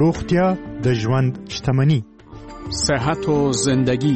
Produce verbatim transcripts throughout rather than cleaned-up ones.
روغتیا د ژوند شتمني. صحت و زندگی.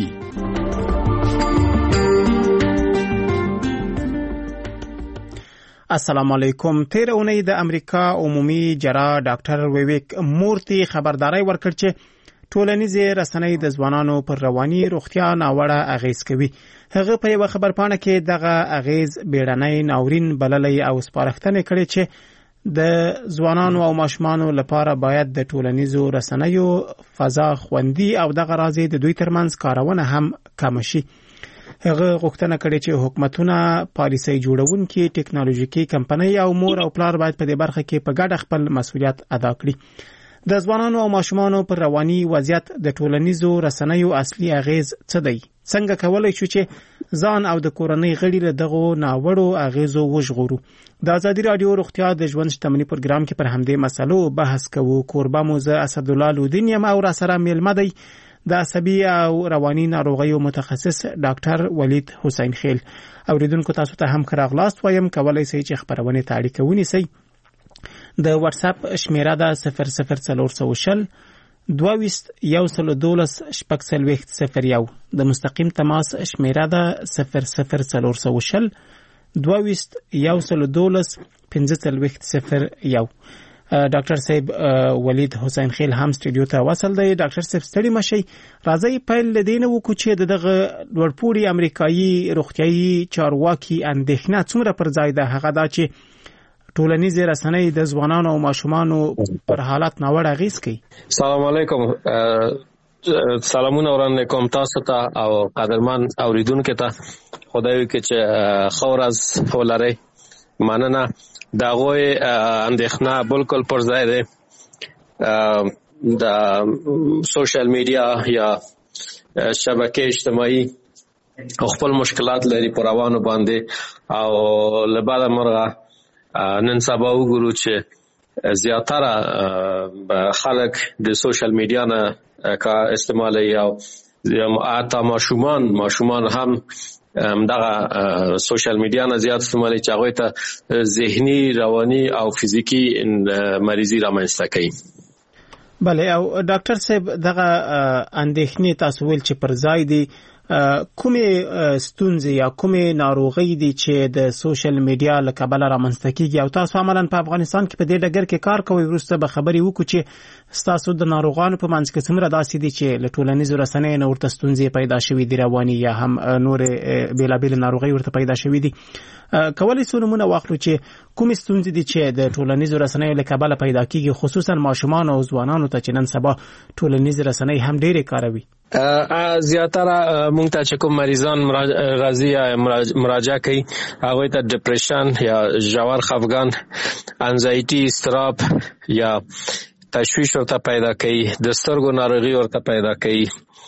السلام علیکم. تیر اونۍ د امریکا عمومي جراح ډاکټر ویویک مورتی خبرداري ورکړ چې ټولنیزې رسنۍ د ځوانانو پر رواني روغتیا ناوړه اغیز کوي. هغه په یو خبرپاڼه کې دغه اغیز بیړنۍ ناورین بللی او سپارښتنه کړې چې د ځوانانو او ماشومانو لپاره باید د ټولنیزو رسنیو فضا خوندي او دغه راځي د دوی ترمنځ کارونه هم کم شي. هغه غوښتنه کړې چې حکومتونه پالیسي جوړونکي ټکنالوژیکي کمپنۍ او مور او پلار باید په دې برخه کې په ګډه خپل مسؤلیت ادا کړي. د ځوانانو او ماشومانو پر رواني وضعیت د ټولنیزو رسنیو اصلي اغیز څه دی؟ څنګه کولای شو چې ځان او د کورنۍ غړي له دغو ناوړو اغیزو وژغورو؟ د ازادي رادیو روغتیا د ژوند شتمنۍ پروګرام کې پر همدې مسلو بحث کوو. کوربه مو زه اسدالله لودین یم او را سره میلمه دی د عصبي او رواني ناروغیو متخصص ډاکټر ولید حسین خیل. اوریدونکو تاسو ته هم ښه راغلاست وایم. کولای شئ چې خبرونه ته اړیکه ونیسئ. د واتس اپ شمیره ده صفر صفر څلور سوه شل دوه ویشت یو سل دولس شپږ څلوېښت صفر یو. د مستقیم تماس شمیره ده صفر صفر څلور سوه شل دوه ویشت یو سل دولس پنځه څلوېښت صفر یو. ډاکټر صاحب ولید حسین خیل هم سټوډیو ته وصل دی. ډاکټر صاحب ستړي مشئ. راځي پیل لدینه وکړو چې دغه لوړپوړي امریکایي روغتيایي چارواکي اندېښنه څومره پر ځای ده. هغه دا چې ټولنیزې رسنۍ د ځوانانو او ماشومانو پر حالت ناوړه اغیز کوي. سلام علیکم. سلامونه وران کوم تاسو ته او قدرمن اوریدونکو ته. خدای وکړي چې ښه ورځ ولرئ. مننه. دغه اندېښنه بالکل پر ځای ده. د سوشل میډیا یا شبکې اجتماعي خپل مشکلات لري پر روانو باندې او لباده مرغه نن سبا وګورو چې زیاتره خلک د سوشل میډیا نه کا استعمالوي او حتی ماشومان ماشومان هم دغه سوشل میډیا نه زیات استعمالوي چې هغه ته ذهني رواني او فزیکی مریضي رامنځته کوي. بله. او ډاکټر صاحب دغه اندېښنې تاسو ویل چې پر ځای دي. کومې ستونزې یا کومې ناروغۍ دي چې د سوشل میډیا له کبله رامنځته کیږي او تاسو عملاً په افغانستان کې په دې ډګر کې کار کوئ؟ وروسته به خبرې وکړو چې ستاسو د ناروغانو په منځ کې څومره داسې دي چې له ټولنیزو رسنیو نه ورته ستونزې پیدا شوي دي، رواني یا هم نورې بېلابېلې ناروغۍ ورته پیدا شوي دي. کولی شو نمونه واخلو چې کومې ستونزې دي چې د ټولنیزو رسنیو له کبله پیدا کیږي، خصوصا ماشومان او ځوانانو ته چې نن سبا ټولنیزې رسنۍ هم ډېرې کاروي؟ زیاتره مونږ ته چې کوم مریضان راځي یا مراجعه کوي هغه ته ډیپریشن یا ژور خفګان، انزایټي، اضطراب یا تشویش ورته پیدا کوي، د سترګو ناروغي ورته پیدا کوي،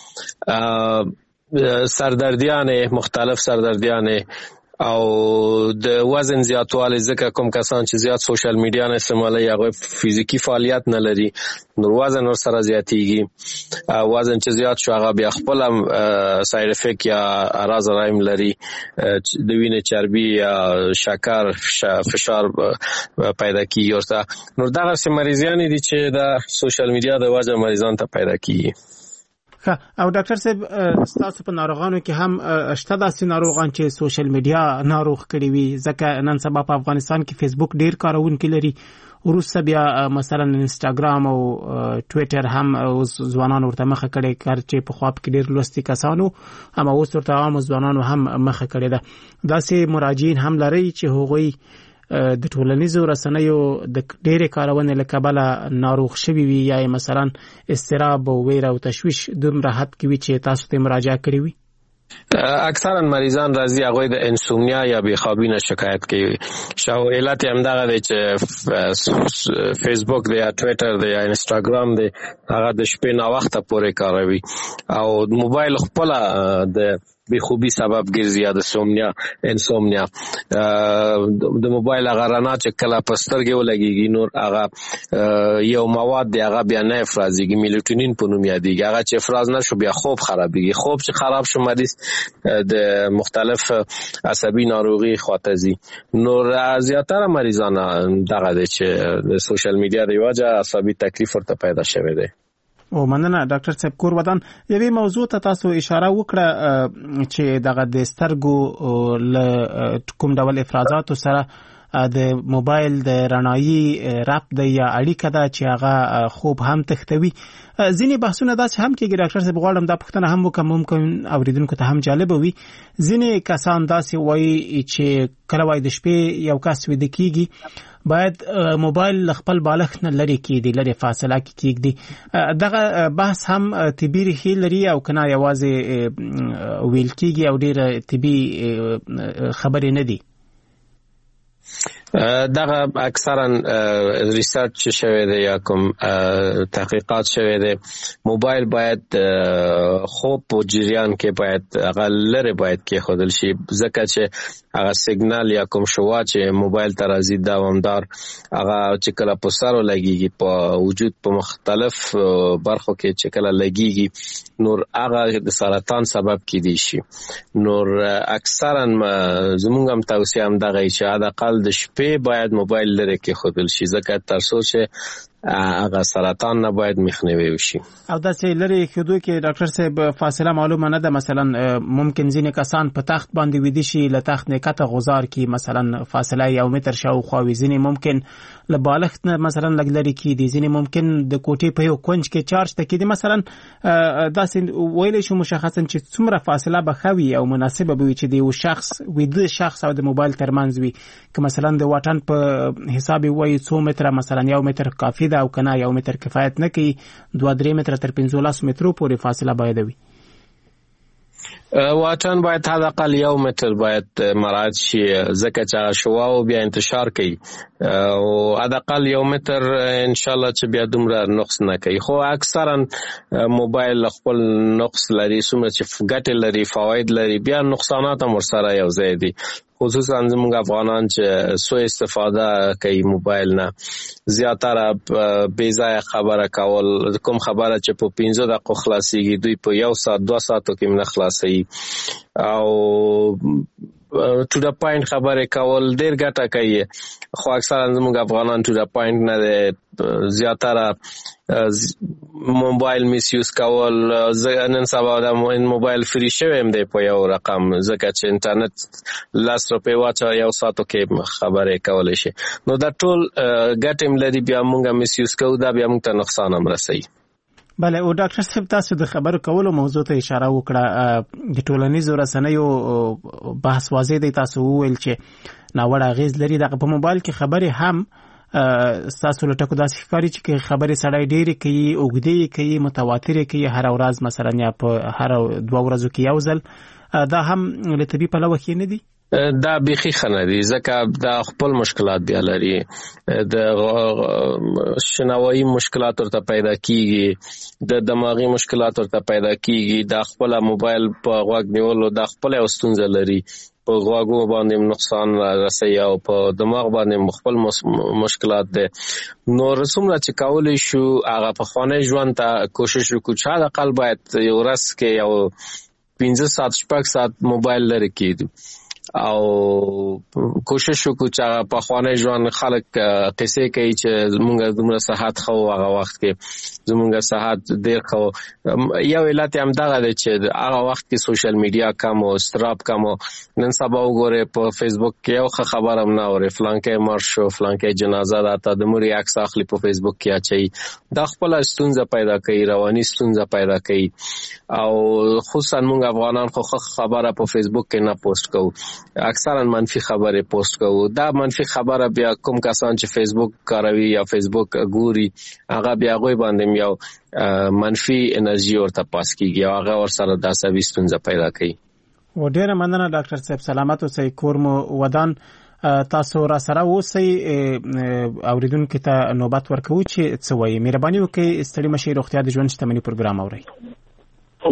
سردردیانې، مختلف سردردیانې او د وزن زیاتوالی. ځکه کوم کسان چې زیات سوشل میډیا نه استعمالوي هغه فزیکی فعالیت نه لري، نو وزن ورسره زیاتیږي. وزن چې زیات شو هغه بیا خپل ساید افیکټ یا اعراض رایم لري، د وینې چربي یا شکر فشار پیدا کیږي ورته. نو دغه سه مریضان دي چې د سوشل میډیا د وجه مریضان ته پیدا کیږي. او ډاکټر صاحب ستاسو په ناروغانو کې هم شته داسې ناروغان چې سوشل میډیا ناروغ کړي وي؟ ځکه نن سبا په افغانستان کې فیسبوک ډیر کارونکي لري، وروسته بیا مثلا انستاګرام او ټویټر هم ځوانان ورته مخه کړي، کار چې په خوا کې ډیر لوستي کسانو هم اوس ورته عام ځوانانو هم مخه کړي ده. داسې مراجعین هم لري چې هغوی د ټولنیزو رسنیو د ډېرې کارونې له کبله ناروغ شوي وي یا مثلا اضطراب او ویره او تشویش دومره حد کې وي چې تاسو ته مراجعه کړې وي؟ اکثرا مریضان راځي هغه د انسومنیا یا بېخوابي نه شکایت کوي. شاو علت هم دغه دی چې فیسبوک دی یا ټویټر دی یا انستاګرام دی هغه د شپې نا وخته پورې کاروي او موبایل خپل د بې خوبي سبب ګرځي یا د سومنیا انسومنیا. د موبایل هغه رڼا چې کله په سترګې ولګېږي نور هغه یو مواد دی هغه بیا نه افرازېږي، میلوټونین په نوم یادېږي. هغه چې افراز نه شو بیا خوب خرابېږي. خوب چې خراب شو مریض د مختلف عصبي ناروغي خواته ځي. نور زیاتره مریضان دغه دی چې د سوشل میډیا د وجه عصبي تکلیف ورته پیدا شوی دی. او مننه ډاکټر صاحب کور ودان. یوې موضوع ته تاسو اشاره وکړه چې دغه د سترګو له کوم ډول افرازاتو سره د موبایل د رڼایي رابط دی یا اړیکه ده چې هغه خوب هم تښتوي. ځینې بحثونه داسې هم کېږي ډاکټر صاحب، غواړم دا پوښتنه هم وکړم، ممکن اوریدونکو ته هم جالبه وي. ځینې کسان داسې وایي چې کله وایي د شپې یو کس ویده کېږي باید موبایل خپل بالښت نه لرې کېږدي، لرې فاصله کې کېږدي. دغه بحث هم طبي ریښې لري او که نه یوازې ویل کېږي او ډېره طبي خبرې نه دي؟ دغه اکثرا ریسرچ شوی دی یا کوم تحقیقات شوی دی موبایل باید خوب په جریان کې باید هغه لرې باید کېښودل شي، ځکه چې هغه سیګنال یا کوم شوا چې موبایل ته راځي دوامدار هغه چې کله په سر ولګېږي په وجود په مختلف برخو کې چې کله لګېږي نور هغه د سرطان سبب کېدی شي. نور اکثرا زمونږ هم توصیه هم دغه چې حداقل د شپې باید موبایل لرې کېښودل شي، ځکه تر څو چې هغه سرطان نه باید مخنیوی وشي. او داسې لرې کېدو کې ډاکټر صاحب فاصله معلومه نه ده، مثلا ممکن ځینې کسان په تخت باندې ویده شي، له تخت نه کته غزار کې مثلا فاصله یو متر شاوخوا وي، ځینې ممکن له بالښت نه مثلا لږ لرې کېدي، ځینې ممکن د کوټې په یو کونج کې چارج ته کېدي. مثلا داسې ویلی شو مشخصا چې څومره فاصله به ښه وي او مناسبه به وي چې د یو شخص ویده شخص او د موبایل ترمنځ وي، که مثلا د واټن په حساب وایي څو متره، مثلا یو متر کافي ده او کنه یو متر کفایت نه کوي، دوه درې متره تر پنځولس مترو پورې فاصله باید وي. واټن باید حداقل یو متر باید مراعات شي، ځکه چې شواو بیا انتشار کوي او حداقل یو متر ان شاء الله چې بیا دومره نقص نه کوي. خو اکثرا موبایل خپل نقص لري، څومره چې ګټې لري فواید لري بیا نقصانات هم ورسره یو ځای دي، خصوصا زموږ افغانان چې سوء استفاده کوي موبایل نه، زیاتره بې ځایه خبره کول، کوم خبره چې په پنځه دقیقو خلاصېږي دوی په یو ساعت دوه ساعتو کې نه خلاصوي، او ټو د پاینټ خبرې کول ډېر ګټه کوي. خو اکثرا زموږ افغانان ټو د پاینټ نه دی، زیاتره موبایل میس یوز کول. نن سبا د موبایل فری شوی هم دی په یو رقم، ځکه چې انټرنیټ لس روپۍ واچوه یو ساعتو کې خبرې کولی شي. نو دا ټول ګټې هم لري، بیا موږ میس یوز کوو دا بیا موږ ته نقصان هم رسوي. بله، او ډاکټر صاحب تاسو د خبرو کولو موضوع ته اشاره وکړه، د ټولنیزو رسنیو بحث واضح دی، تاسو وویل چې ناوړه اغېز لري. دغه په موبایل کې خبرې هم ستاسو له ټکو داسې ښکاري چې خبرې سړی ډېرې کوي، اوږدې کوي، متواترې کوي، هره ورځ مثلا یا په هره دوه ورځو کې یو ځل، دا هم له طبي پلوه ښې نه دي؟ دا بیخي ښه نه دي، ځکه دا خپل مشکلات بیا لري، د شنوایي مشکلات ورته پیدا کیږي، د دماغي مشکلات ورته پیدا کیږي، دا خپل موبایل په غوږ نیولو دا خپل یو ستونزه لري، په غوږو باندې نقصان رسوي او په دماغ باندې خپل مشکلات دي. نو څومره چې کولی شو هغه پخوانی ژوند ته کوشش وکړو چې حداقل باید یو ورځ کې یو پنځه ساعت شپږ ساعت موبایل لرې کېږدو، او کوشش وکړو چې هغه پخوانی ژوند خلک قصې کوي چې موږ دومره صحت ښه و، هغه وخت کې زموږ صحت ډېر ښه و. یو علت یې همدغه دی چې هغه وخت کې سوشل میډیا کم و، استراب کم و. نن سبا وګورئ په فیسبوک کې یو ښه خبر هم نه اورئ، فلانکی مړ شو، فلانکی جنازه ده، تا د مړي عکس اخلي په فیسبوک کې اچوي. دا خپله ستونزه پیدا کوي، رواني ستونزه پیدا کوي، او خصوصا موږ افغانان خو ښه خبره په فیسبوک کې نه پوسټ کوو، اکثرا منفي خبرې پوسټ کوو. دا منفي خبره بیا کوم کسان چې فیسبوک کاروي یا فیسبوک ګوري هغه بیا هغوی باندې یو منفي انرژي ورته پاس کیږي او هغه ورسره د عصبي ستونزه پیدا کوي. و ډیره مننه ډاکټر صاحب، سلامت اوسئ، کور مو ودان. تاسو را سره اوسئ، اوریدونکو ته نوبت ورکوو چې څه وایي. مهرباني وکړئ ستړي مه شئ، روغتیا د ژوند شتمني پروګرام اورئ.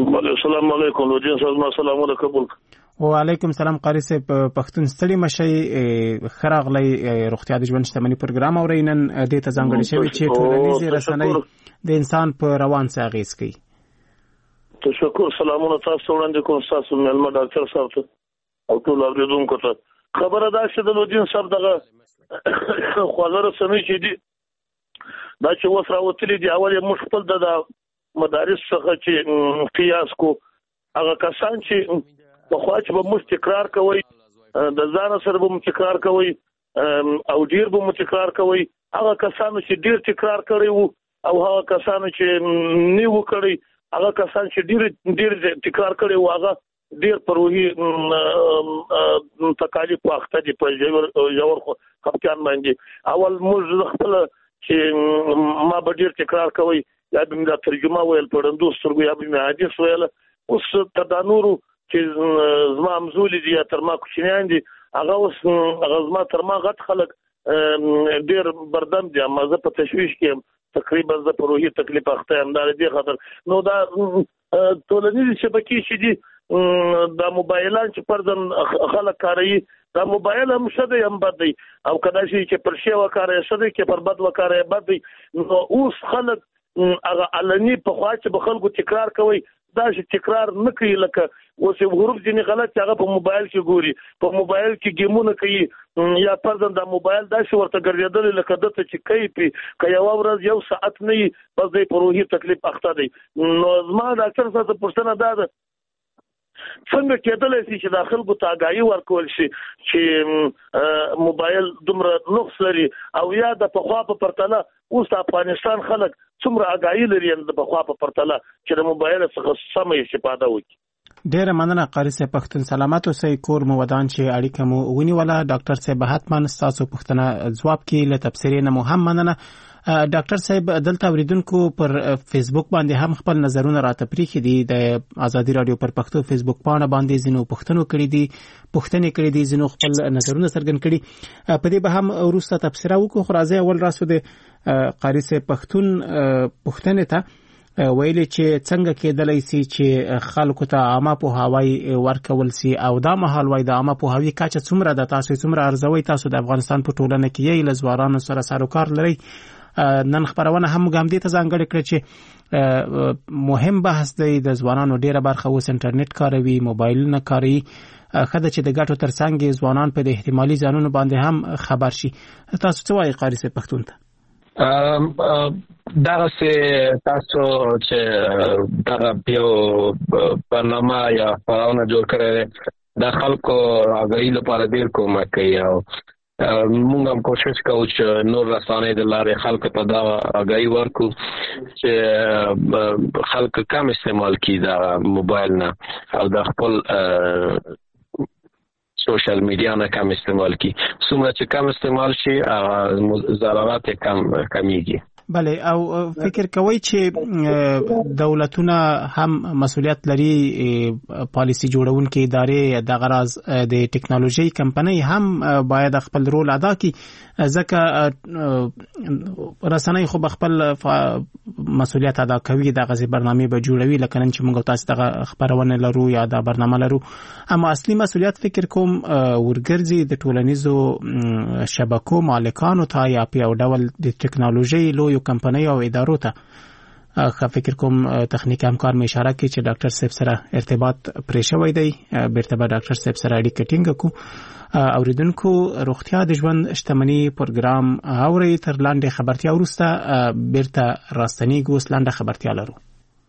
السلام علیکم لوجین صاحب سلامونه قبول. وعلیکم السلام قاری صاحب پښتون ستړي مشي خراغلی روغتیا د ژوند شتمنۍ پروګرام اورینن د ته ځانګړي شوی چې ټولنیز رسنۍ د انسان په روان څه اغیز کوي. تشکر. سلامونه تاسو وړاندې کوم تاسو ملما ډاکټر صاحب ته او ټول اوریدونکو ته. خبره ده چې د لوجین صاحب دغه خواله رسنۍ چې دي دا چې اوس راوتلي دي اول یې موږ خپل د مدارس څخه چې قیاس کو هغه کسان چې په خوا چې به موږ تکرار کوي د ځان سره به موږ تکرار کوي او ډیر به موږ تکرار کوي هغه کسان چې ډیر تکرار کړي وو او هغه کسان چې نیو کړي هغه کسان چې ډیر ډیر تکرار کړي وو هغه ډیر پروهي تکالیف واخته دي په یو خپکان باندې. اول موږ خپل چې ما به ډیر تکرار کوي یا به مې دا ترجمه ویل پړندو سترګو یا به مې حدیث ویل. اوس تر نورو چې زما همزولي دي یا تر ما کوچنیان دي هغه اوس هغه زما تر ما غټ خلک ډیر بردم دي اما زه په تشویش کې تقریبا زه په روحي تکلیف اخته یم. دا دې خاطر نو دا ټولنیز شبکې چې دي دا موبایلان چې پردن خلک کاروي دا موبایل هم شته هم بد دی او کدا چې پر شی وکاره شته کې پر بد وکاره بد دی. نو اوس خلک هغه علني په خوا چې به خلکو تکرار کوي دا چې تکرار نه کوي لکه اوس یو حروف ځینې غلط هغه په موبایل کې ګوري په موبایل کې گیمونه کوي یا پردن دا موبایل دا چې ورته ګرځېدل لکه دته چې کوي پی که یو ورځ یو ساعت نه بس د پروهي تکلیف اخته دی. نو زما ډاکټر صاحب پوښتنه دا ده څنګه کېدلی شي چې د خلکو ته آګاهي ورکول شي چې موبایل دومره نقص لري او یا د پخوا په پرتله اوس د افغانستان خلک څومره آګاهي لري د پخوا په پرتله چې د موبایل څخه سمه استفاده وکړي. ډیره مننه قاری صاحب پښتون سلامت اوسئ کور مو ودان چې اړیکه مو ونیوله. ډاکټر صاحب حتما ستاسو پوښتنه ځواب کړي له تبصرې نه مو هم مننه. ډاکټر صاحب دلته اوریدونکو پر فیسبوک باندې هم خپل نظرونه راته پریښي دي د ازادي رادیو پر پښتو فیسبوک پاڼه باندې زینو پښتنو کړي دي پښتنې کړي دي زینو خپل نظرونه څرګند کړي په دې به هم وروسته تبصره وکړو. خو راځي اول راسو د قاری صاحب پښتون پښتنې ته ویلي چې څنګه کېدلی سي چې خلکو ته عامه پوهاوی ورکول سي او دا مهال وای د عامه پوهاوی کچه څومره د تاسو څومره ارزوي تاسو د افغانستان په ټولنه کې یې لزوارانو سره سروکار لري. نن خبرونه هم ګامدې ته ځانګړې کړې چې مهم بحث دی د ځوانانو ډیره برخه اوس انټرنیټ کاروي موبایلونه کاروي خدای چې د ګټو ترڅنګ ځوانان په د احتمالي ځانونو باندې هم خبر شي. تاسو څه وایي قاری صاحب پښتون ته؟ دغه سه تاسو چې دغه یو برنامه یا خبرونه جوړ کړی د خلکو راغلي لپاره ډیر کومک کوي او موږ هم کوشش کوو چې نور رسانې د لارې خلکو ته دا آګاهي ورکړو چې خلک کم استعمال کړي د موبایل نه او د خپل سوشل میډیا نه کم استعمال کړي. څومره چې کم استعمال شي ضررات کم کمیږي. بله او فکر کوي چې دولتونه هم مسؤلیت لري پالیسی جوړونکي ادارې د غرض د ټکنالوژي کمپنۍ هم باید خپل رول ادا کړي ځکه رسنۍ خو خپل مسؤلیت ادا کوي د غزي برنامه به جوړوي لکه نن چې موږ تاسو د خبرونه لرو یا د برنامه لرو اما اصلي مسؤلیت فکر کوم ورګرځي د ټولنیزو شبکو مالکانو ته یا په ډول د ټکنالوژي لو یو کمپنۍ او ادارو ته خو فکر کوم تخنیک همکار مې اشاره کوي چې ډاکټر صاحب سره ارتباط پرې شوی دی بیرته به ډاکټر صاحب سره اړیکه ټینګ کو. اوریدونکو روغتیا د ژوند شتمنۍ پروګرام اوري تر لاندې خبرتیا وروسته بیرته راستنیږو. اوس لاندې خبرتیا لرو.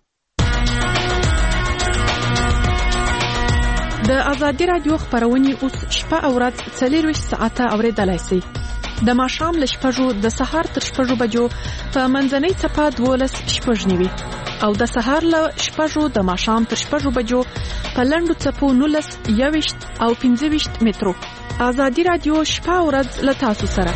د ازادي رادیو خبرونه اوس شپه او ورځ څلور ساعته اوریدلای شئ. د ماښام له شپږو د سهار تر شپږو بجو په منځنۍ څپه دولس شپږ نیوي او د سهار له شپږو د ماښام تر شپږو بجو په لنډو څپو نولس یوویشت او پنځه ویشت مترو. ازادي رادیو شپه او ورځ له تاسو سره.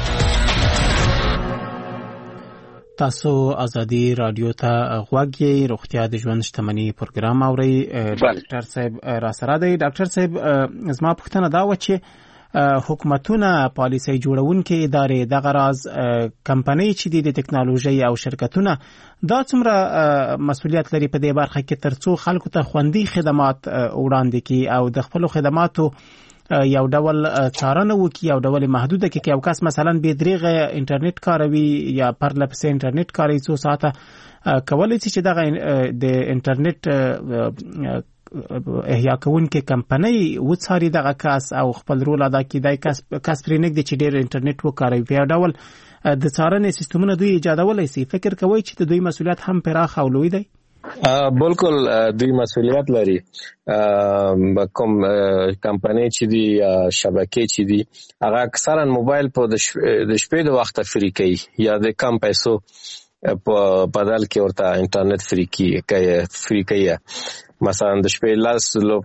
تاسو ازادي رادیو ته غوږ یې روغتیا د ژوند شتمنۍ پروګرام اوري. ډاکټر صاحب را سره دی. ډاکټر صاحب زما پوښتنه دا و چې حکومتونه پالیسي جوړونکي ادارې د غراز کمپنۍ چې د ټکنالوژي او شرکتونه دا څومره مسؤلیت لري په دې برخه کې ترڅو خلکو ته خوندي خدمات وړاندې کړي او د خپل خدماتو یو ډول څارنه وکړي یو ډول محدوده کړي یو کس مثلا به دریغه انټرنیټ کاروي یا پرلپسې انټرنیټ کاروي څو ساعته کولای شي چې دغه د انټرنیټ احیا کوونکې کمپنۍ وڅاري دغه کس او خپل رول ادا کړي د کس کس پرې نګ د چې ډېر انټرنیټ وکاروي په ډول د څارنې سیستمونه دوی ایجادولای شي فکر کوي چې د دوی مسؤلیت هم پراخ او لوی دی بالکل دوی مسؤلیت لري کوم کمپنی چې دی شبکې چې دی هغه اکثرا موبایل په د شپې د وخت فری کوي یا د کم پیسو په بدل کې ورته انټرنیټ فری کوي فری کوي مثلا د شپې لاس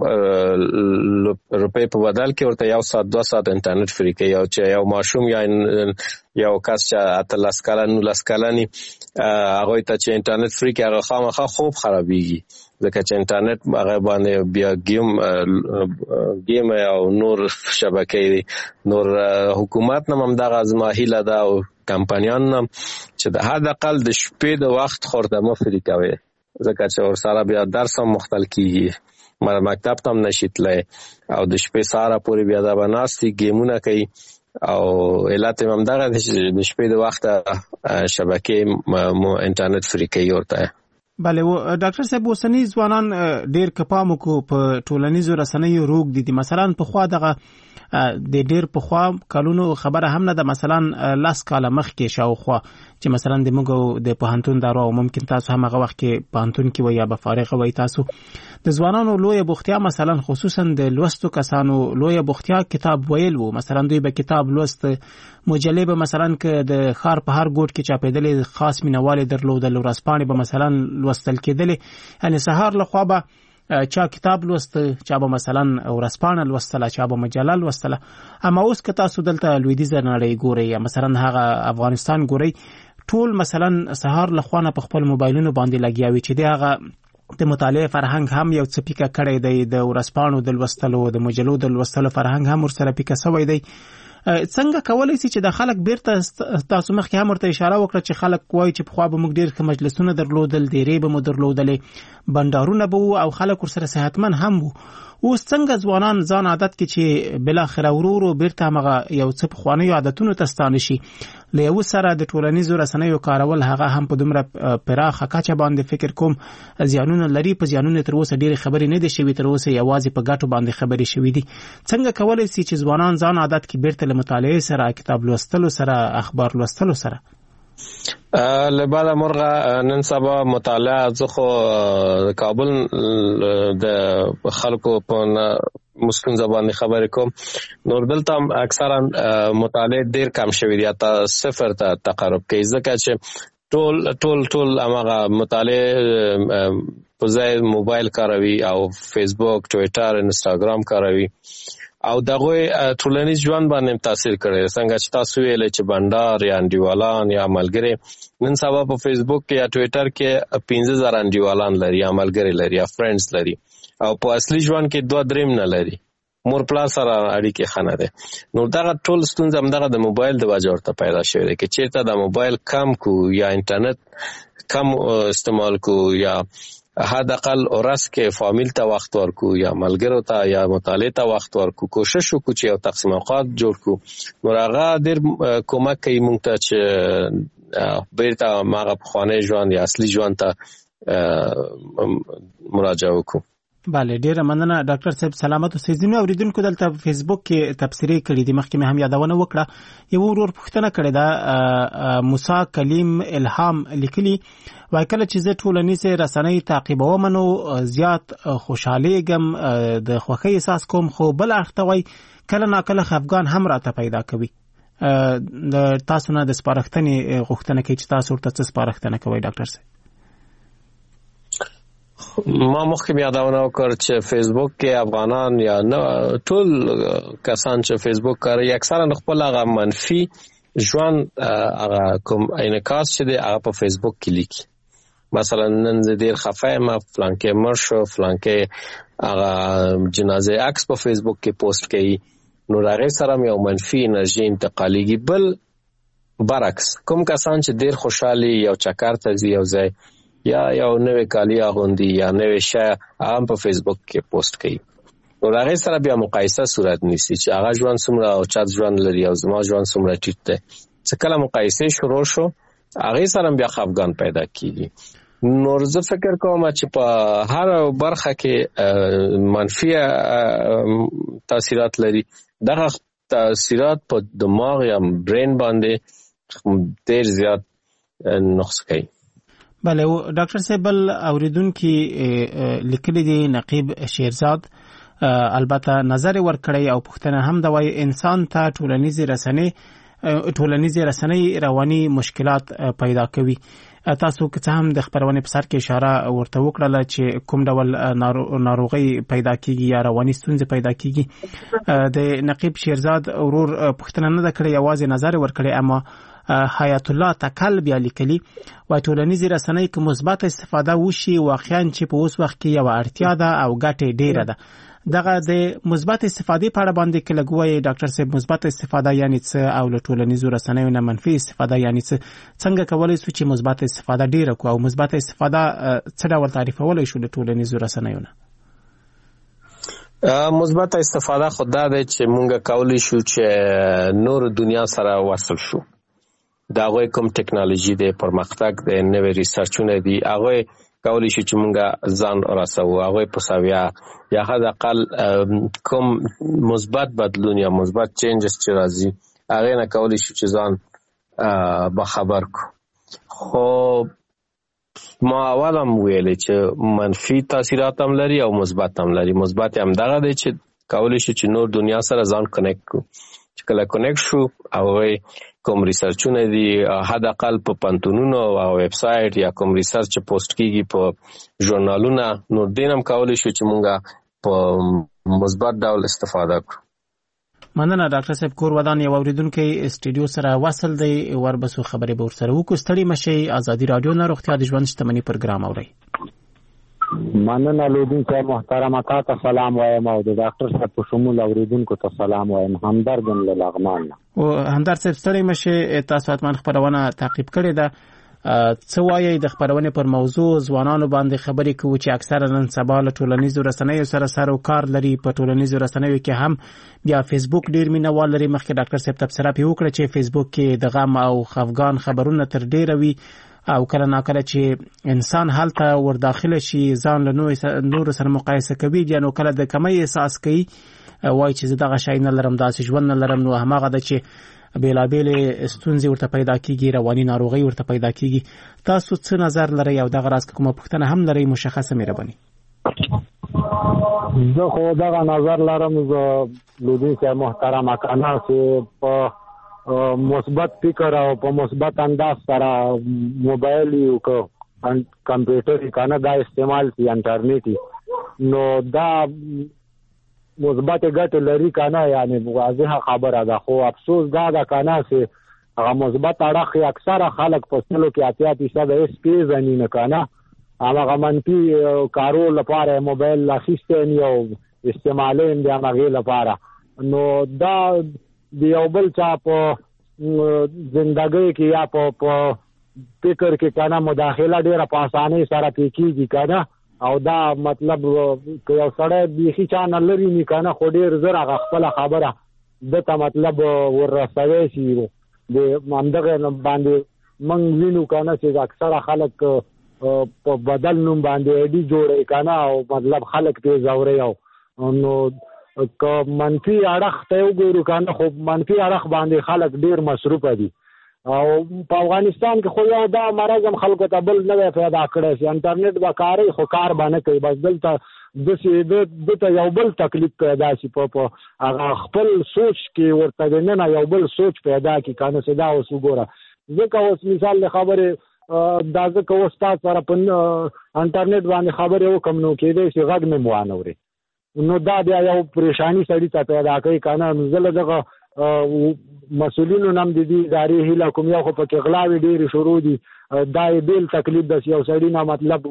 روپې په بدل کې ورته یو ساعت دوه ساعت انټرنیټ فری کوي او چې یو ماشوم یا یو کس چې اته لاس کلن لاس کلنی هغه ته چې انټرنیټ فری کوي هغه خامخا خوب خرابيږي ځکه چې انټرنیټ هغه باندې بیا گیم گیم او نور شبکې نور حکومت نه هم دغه ازمایله ده او کمپنیان هم چې د حد اقل د شپې د وخت خورده مفری کوي ځکه چې ور سره بیا درس هم مختلف کیږي مر مکتب ته هم نشي تللی او د شپې ساره پورې بیا د بناستي گیمونه کوي او علت هم دغه د شپې د وخت شبکې انټرنیټ فری کوي ورته بله و ډاکټر صاحب اوسنی ځوانان ډیر کپامو کو په ټولنیزو رسنیو روغ دي مثلا په خوا دغه د ډیر په خوا کلونو خبره هم نه ده مثلا لاس کاله مخ کې شاوخوا چې مثلا د موږ د پوهنتون دارو ممکن تاسو هم هغه وخت کې پوهنتون کې وي یا به فارغ وي تاسو د ځوانانو لوی بوختیا مثلا خصوصا د لوستو کسانو لوی بوختیا کتاب ویل وو مثلا دوی به کتاب لوست مجلې به مثلا ک د خار په هر ګوټ کې چاپېدلې خاص مینوالي درلودل ورځپاڼې به مثلا لوستل کېدلې یعنی سهار له خوا به چا کتاب لوست چا به مثلا ورځپاڼه لوستله چا به مجله لوستله اما اوس که تاسو دلته لویدیځه نړۍ ګورئ یا مثلا هغه افغانستان ګورئ ټول مثلا سهار له خوا نه په خپل موبایلونو باندې لګیا وي چې د هغه د مطالعه فرهنګ هم یو څه پیکه کړی دی د ورځپاڼو د لوستلو د مجلو د لوستلو فرهنګ هم ورسره پیکه شوی دی څنګه کولای شي چې د خلک بیرته تاسو مخکې هم ورته اشاره وکړه چې خلک وایي چې په خوا به موږ ډېر ښه مجلسونه درلودل ډېرې به مو درلودلې بنډارونه به وو او خلک ورسره صحتمن هم وو اوس څنګه ځوانان ځان عادت کې چې بالاخره ورو ورو بیرته همغه یو څه پخوانیو عادتونو ته ستانه شي له یو سره د ټولنیزو رسنیو کارول هغه هم په دومره پراخه کچه باندې فکر کوم زیانونه لري په زیانونه تر اوسه ډېرې خبرې نه دي شوي تر اوسه یوازې په ګټو باندې خبرې شوي دي څنګه کولی شي چې ځوانان ځان عادت کې بیرته له مطالعې سره کتاب لوستلو سره اخبار لوستلو سره لباده مرغه نن سبا مطالعه زه خو کابل د خلکو په مسکون زبان خبرې کوم نور دلته اکثرا مطالعه ډیر کم شوی دی تا صفر ته تقرب کوي ځکه چې ټول ټول ټول هغه مطالعه په ځای موبایل کاروي او فیسبوک ټویټر انستاګرام کاروي او دغه ټولنیز ژوند باندې تاثیر کړی څنګه چې تاسو ویل چې بندر یا انډیوالان یا ملګری نن سبا په فیسبوک کې یا ټویټر کې پنځه زره انډیوالان لري یا ملګری لري یا فرندز لري او په اصلي ژوند کې دوه دریم نه لري مور پلا سره اړیکې خنه ده نو دا ټول ستونزه هم دغه د موبایل د وجه ورته پیدا شوې ده چې چیرته د موبایل کم کو یا انټرنیټ کم استعمال کو یا حد اقل اورس کې فامیل ته وخت ورکو یا ملګرو ته یا مطالعه ته وخت ورکو کوشش وکړو چې یو تقسیم اوقات جوړ کړو نو هغه ډېر کومک کوي موږ ته چې بیرته ماغه خوانه ژوند یا اصلي ژوند ته مراجعه وکړو بله ډیره مننه ډاکټر صاحب سلامت اوسئ ځینو اوریدونکو دلته فیسبوک کې تبصرې کړې دي مخکې مې هم یادونه وکړه یو ورور پوښتنه کړې ده موسی کلیم الهام لیکلي وای کله چې زه ټولنیزې رسنۍ تعقیبوم نو زیات خوشحالیږم د خوښۍ احساس کوم خو بل اړخ ته وای کله ناکله خفګان هم راته پیدا کوي د تاسو نه د سپارښتنې غوښتنه کوي چې تاسو ورته څه سپارښتنه کوئ ډاکټر صاحب ما مخکې یادونه وکړ چې فیسبوک کې افغانان یا نه ټول کسان چې فیسبوک کاروي اکثرا خپل هغه منفي ژوند هغه کوم انعکاس چې دی هغه په فیسبوک کې لیکي مثلا نن زه ډیر خفه یم فلانکې مړ شو فلانکې هغه جنازه عکس په فیسبوک کې پوسټ کوي نو هغه سره یو منفي انرژي انتقالېږي. بل برعکس کوم کسان چې ډیر خوشحالي یو چکر ته ځي یو ځای یا یو نوې کالی اغوندي یا نوې شی هم په فیسبوک کې پوسټ کوي، نو هغه سره بیا مقایسه صورت نیسي چې هغه ژوند څومره او چات ژوند لري او زما ژوند څومره ټیټ دی. چې کله مقایسه شروع شو هغه سره بیا خفګان پیدا کیږي. نو زه فکر کوم چې په هر برخه کې منفي تاثیرات لري. دغه تاثیرات په دماغ یا برین باندې ډیر زیات نقص کوي. بله ډاکټر صاحب اوریدونکو لیکلي دي نقیب شیرزاد البته نظر ورکړی او پوښتنه هم د وای انسان ته ټولنیزې رسنۍ ټولنیزې رسنۍ رواني مشکلات پیدا کوي. تاسو که هم د خبرونه په سر کې اشاره ورته وکړه چې کوم ډول ناروغي پیدا کیږي یا رواني ستونزې پیدا کیږي. د نقیب شیرزاد ورور پوښتنه نه کړې، یوازې نظر ورکړی، اما حیات الله تکل بیا لیکلي و ټولنیزې رسنۍ که مثبت استفاده وشي واقعا چې په اوس وخت کې یو اړتیا ده او ګټه ډیره ده. دغه د مثبت استفادې په اړه باندې کې لګوي ډاکټر صاحب، مثبت استفاده یعنی څه او له ټولنیزو رسنیو نه منفي استفاده یعنی څه؟ څنګه کولای شو چې مثبت استفاده ډیره کو او مثبت استفاده څه ډول تعریفولای شو له ټولنیزو رسنیو نه؟ مثبت استفاده خو دا ده چې مونږ کولای شو چې نور دنیا سره وصل شو. دا غوي کوم ټکنالوژي دی، پرمختګ دی، نوې ریسرچونه دي، هغه کولای شي چې مونږه ځان راسو هغه په ساویا یا حد اقل کوم مثبت بدلون یا مثبت چینجز چې راځي هغه نه کولای شي چې ځان به خبر کو. خو ما اول هم ویلې چې منفي تاثیرات هم لري او مثبت هم لري. مثبت هم دغه دی چې کولای شي چې نور دنیا سره ځان کنیکټ کو. چې کله کنیکټ شو او کوم ریسرچونه دي حد اقل په پانتونونو او ویب سایټ یا کوم ریسرچ پوسټ کیږي په ژورنالونو، نو دینم کولای شو چې مونږه په مثبت ډول استفاده کړو. مننه ډاکټر صاحب. کور ودان یو اوریدونکو استډیو سره وصل دی، وربسو خبرې به ورسره وکړو. ستړي مشي. ازادي رادیو نه روغتیا د ژوند شتمنۍ پروګرام اوري. مننه لودونکو محترمه، تاسو سلام وایم او د ډاکټر صاحب په شمول اوریدونکو ته سلام وایم. همدرد له لغمان او همدرد صاحب ستړي مشه. تاسو اتمن خبرونه تعقیب کړی ده، څه وایي د خبرونه پر موضوع ځوانانو باندې خبرې کوي چې اکثره نن سبا له ټولنیزو رسنیو سره سره کار لري. په ټولنیزو رسنیو کې هم بیا فیسبوک ډیر مینوال لري. مخکې ډاکټر صاحب تبصره پی وکړه چې فیسبوک کې د غم او خفګان خبرونه تر ډیره وي او کله ناکله چې انسان حالته ور داخله شي ځان له نور سره مقایسه کوي، نو کله د کمی احساس کوي، وای چې زه دغه شای نه لرم، داسې ژوند نه لرم. نو هماغه د چې بیلابېلې ستونزې ورته پیدا کیږي، رواني ناروغي ورته پیدا کیږي. تاسو څه نظر لرئ او دغه راز کومه پوښتنه هم لرئ مشخصه مهرباني؟ زه خو دغه نظر لرم، زه لودونکو محترمه کنه چې په مثبت فکر او په مثبت انداز سره موبایل یو کو کمپیوټر کنه دا استعمال کی انټرنیټ، نو دا مثبت ګټه لري کنه، یعنی واضحه خبره ده. خو افسوس دا ده کنه چې هغه مثبت اړخ اکثره خلک په سلو کې اتیا فیصد اس پی زنی نه کنه، هغه منفي کارو لپاره موبایل اخیستل او استعمالین د هغه لپاره. نو دا د یو بل چا په ژوندۍ کې یا په فکر کې کنه مداخله ډیره په اسانۍ سره کیږي کنه، او دا مطلب که یو سړی بیخي چا نه لري نه کنه خو ډیر زر هغه خپل خبره دته مطلب ورسوي شي. د همدغه باندې موږ وینو کنه چې اکثره خلک په بدل نوم باندې ایډي جوړي کنه او مطلب خلک ته زوري. او نو که منفي اړخ ته وګورو کنه خو منفي اړخ باندې خلک ډیر مصروف دي. او په افغانستان کې خو یو دا مرض هم خلکو ته بل نه پیدا کړی چې انټرنیټ به کاري خو کار باندې کوي، بس دلته د دته یو بل تکلیف پیدا شي په هغه خپل سوچ کې ورته نه یو بل سوچ پیدا کی کنه صدا اوس وګوره. ځکه اوس مثال له خبره دا ځکه اوس تاسو سره په انټرنیټ باندې خبره وکم نو کېدای شي غږ نه موانه وري، نو دا بیا یو پریشانی سړی ته پیدا کوي کنه. زله دغه مسؤلینو نام د دې ادارې هله کوم یو خو په غلاوي ډېر شروع دي، دا بیل تکلیف د یو سړی نه مطلب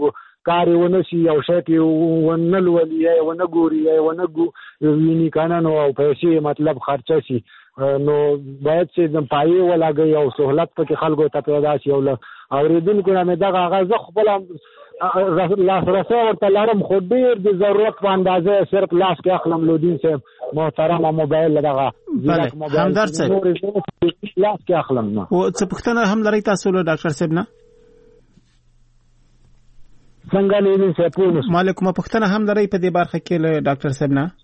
کار ونه شي یو شی کې ونه لولي یا ونه ګوري یا ونه ویني کنه نو پیسې مطلب خرچه شي نو باید چې د پای ولاګي او سہولت پکې خلکو ته پیدا شي او اوریدونکو نه دغه غزه خپل لاس رسه ورته لرم خو ډیر د ضرورت په اندازه صرف لاس کې اخلم لودین صاحب محترم موبایل لدغه بله همدار صاحب لاس کې اخلم نو او څه پښتنه هم لري تاسو له ډاکټر صاحب نه څنګه لودین صاحب مالکم پښتنه هم لري په دې برخه کې له ډاکټر صاحب نه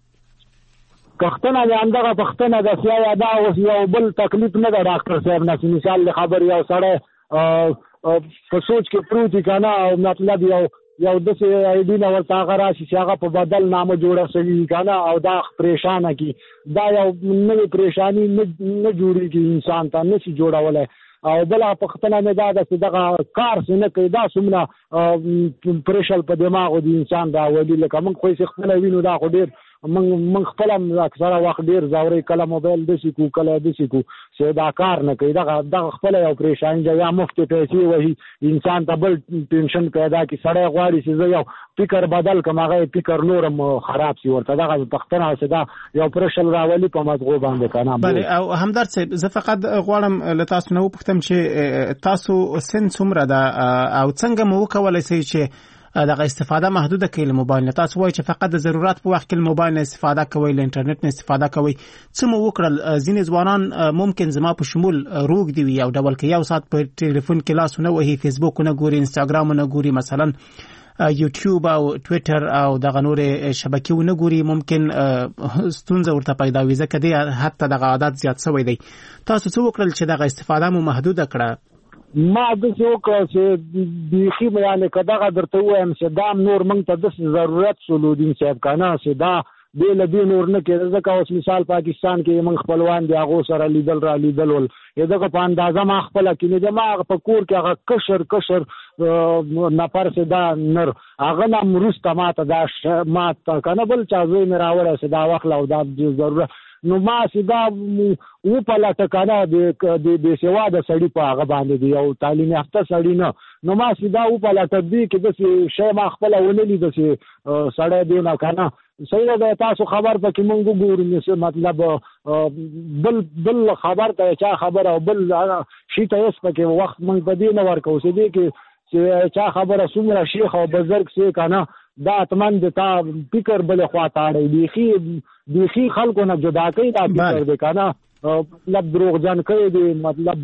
پښتنه د اندغه پښتنه د سیا دا اوس یو بل تکلیف نه د ډاکټر صاحب نه مثال خبر یو سره په سوچ کې پروتي کنه او مطلب یو یو د سي اي ډي نو ورته هغه راشي چې هغه په بدل نامه جوړه شوی کنه او دا پریشانه کی دا یو نوې پریشانی نه جوړیږي انسان ته نشي جوړولای او بل پښتنه نه دا د دغه کار څنګه کوي دا سمونه پریشل په دماغ د انسان دا ولې لکه موږ خو یې خپل وینو دا خو ډیر من من خپل اکثره وخت ډیر زوري کله موبایل د شي کو کله د شي کو چې دا کار نه کوي دا د خپل یو پریشان دی یا مفت پیسې وਹੀ انسان ته بل ټینشن پیدا کی سړی غواړي چې یو فکر بدل کما غي فکر نورم خراب شي ورته دا پښتنه صدا یو پرشل راولي په مزغو باندې کنه بله او همدار صاحب زه فقط غواړم له تاسو نو پوښتم چې تاسو سن څومره ده او څنګه مو کولای شئ چې دغه استفاده محدوده کړئ له موبایل نه تاسو وایي چې فقط د ضرورت په وخت کې له موبایل نه استفاده کوئ له انټرنیټ نه استفاده کوئ څه مو وکړل ځینې ځوانان ممکن زما په شمول روږ دي وي او ډول کې یو ساعت په ټلیفون کې لاس نه وهي فیسبوک نه ګوري انستګرام نه ګوري مثلا یوټیوب او ټویټر او دغه نور شبکې نه ګوري ممکن ستونزه ورته پیدا وي ځکه دی حتی دغه عادت زیات شوی دی تاسو څه وکړل چې دغه استفاده مو محدوده کړه ما د څه وکړ چې بيخي یعنی کداغه درته وایم چې دا نور موږ ته د ضرورت سولودین صاحب کنه چې دا د لدی نور نه کېږي ځکه اوس مثال پاکستان کې موږ خپلوان دی هغه سره لیدل را لیدل ول دغه په اندازه ما خپل کې نه د ما په کور کې هغه کشر کشر نفر چې دا نر هغه نام روسته ماته دا ماته کنه بل چا زوی مې راوړی چې دا وخت لا دا ضرورت نو ما سیدا و په لاټه کنه د د سیوا د سړی په هغه باندې دی او تعلیم یافته سړی نه نو ما سیدا و په لاټه دی کې د شی ما خپل وللی د سړی دی نه کنه صحیح ده تاسو خبر پکې مونږ ګورو مطلب بل بل خبر ته چا خبر او بل شي ته اس پکې وخت مونږ په دې نه ورکو سې دی کې چې چا خبره سمره شیخ او بزرګ سي کنه دا اتمن د تا فکر بل خوا تاړي بيخي بيخي خلکو نه جدا کوي دا فکر دی کنه مطلب دروغ جن کوي دی مطلب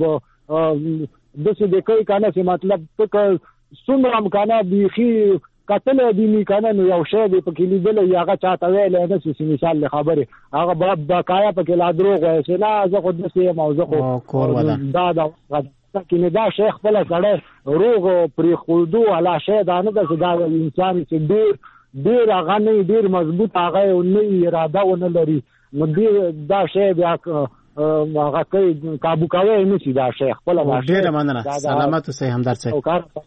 د څه دی کوي کنه چې مطلب فکر سمرم کنه بيخي قتل دی می کنه نو یو شی دی په کې لیدل یاغه چاته ویل نه چې مثال خبره هغه باب بقایا په کې لا دروغ وای چې نه زه خود نسې موضوع دا دا کې دا شیخ بل سره روغ پری خودو علا شی دا نه د دا انسان چې ډیر ډیر هغه نه ډیر مضبوط هغه نه اراده ونه لري نو دا شی بیا هغه کوي کابو کوي نه شي دا شیخ بل ډیر مننه سلامات اوسئ همدار صاحب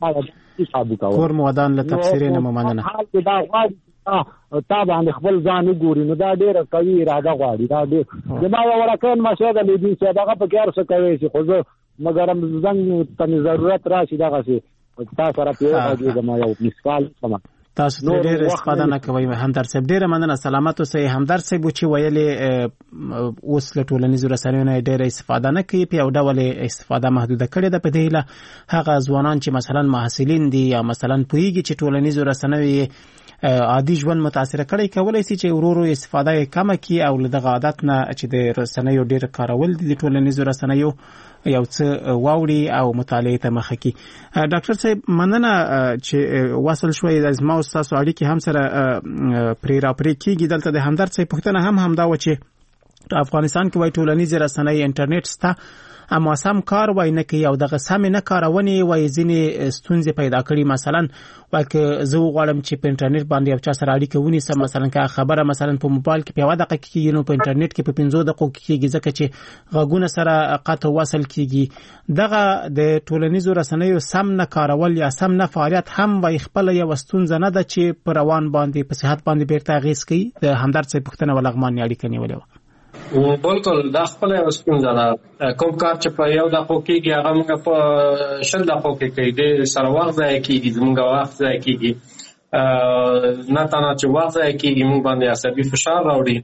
کور مودان له تفسیر نه مننه دا تا باندې خپل ځان وګوري نو دا ډیر قوي اراده غواړي دا ډیر دا یو ورکان مشه د لیدي چې دا په کار څه کوي چې خو مگر هم زنګ ته ضرورت راشي دغه سي تاسو سره پیوځي د ما یو مثال سم تاسو ډېر استفاده نه کوي همدار صاحب ډېر مننه سلامات اوسئ همدار صاحب چې ویلې اوس له ټولنیزو رسنیو نه ډېر استفاده نه کوي په یو ډول استفاده محدوده کړې ده په دې له هغه ځوانان چې مثلا محصلین دي یا مثلا پوهیږي چې ټولنیزو رسنیو عادي ژوند متاثر کړي کولای شي چې ورورو استفاده کم کړي او له دغه عادت نه چې د رسنیو ډېر کارول دي د ټولنیزو رسنیو یو څه واوري او مطالعه ته مخه کی ډاکټر صاحب مننه چې وصل شوي د زما او تاسو اړیکې هم سره پرې را پرې کیږي دلته د همدرد صاحب پوښتنه هم همدا و چې افغانستان کې وای ټولنیزې رسنۍ انټرنیټ ستا اما سم کار وای نه کوي او دغه سم نه کارونی وای ځینې ستونزې پیدا کړي مثلا وای که زه غواړم چې په انټرنیټ باندې یو چا سره اړیکه ونیسم مثلا که خبره مثلا په موبایل کې په یو دقیقه کې نو په انټرنیټ کې په پنځه دقیقو کې کېږي ځکه چې غږونه سره قطع وصل کېږي دغه د ټولنیزو رسنیو سم نه کارول یا سم نه فعالیت هم وای خپل یو ستونزه نه ده چې په روان باندې په صحت باندې بیرته اغیز کوي د همدرد صاحب پوښتنه ولغمان اړیکه نیولې و بالکل دا خپل ستونزه ده. کوم کار چې په یو دقیقه کېږي هغه موږ په شل دقیقو کې کوي، د سره وخت ضایع کېږي، زموږ وخت ضایع کېږي. نه تنها چې وخت ضایع کېږي، موږ باندې عصبي فشار راوړي.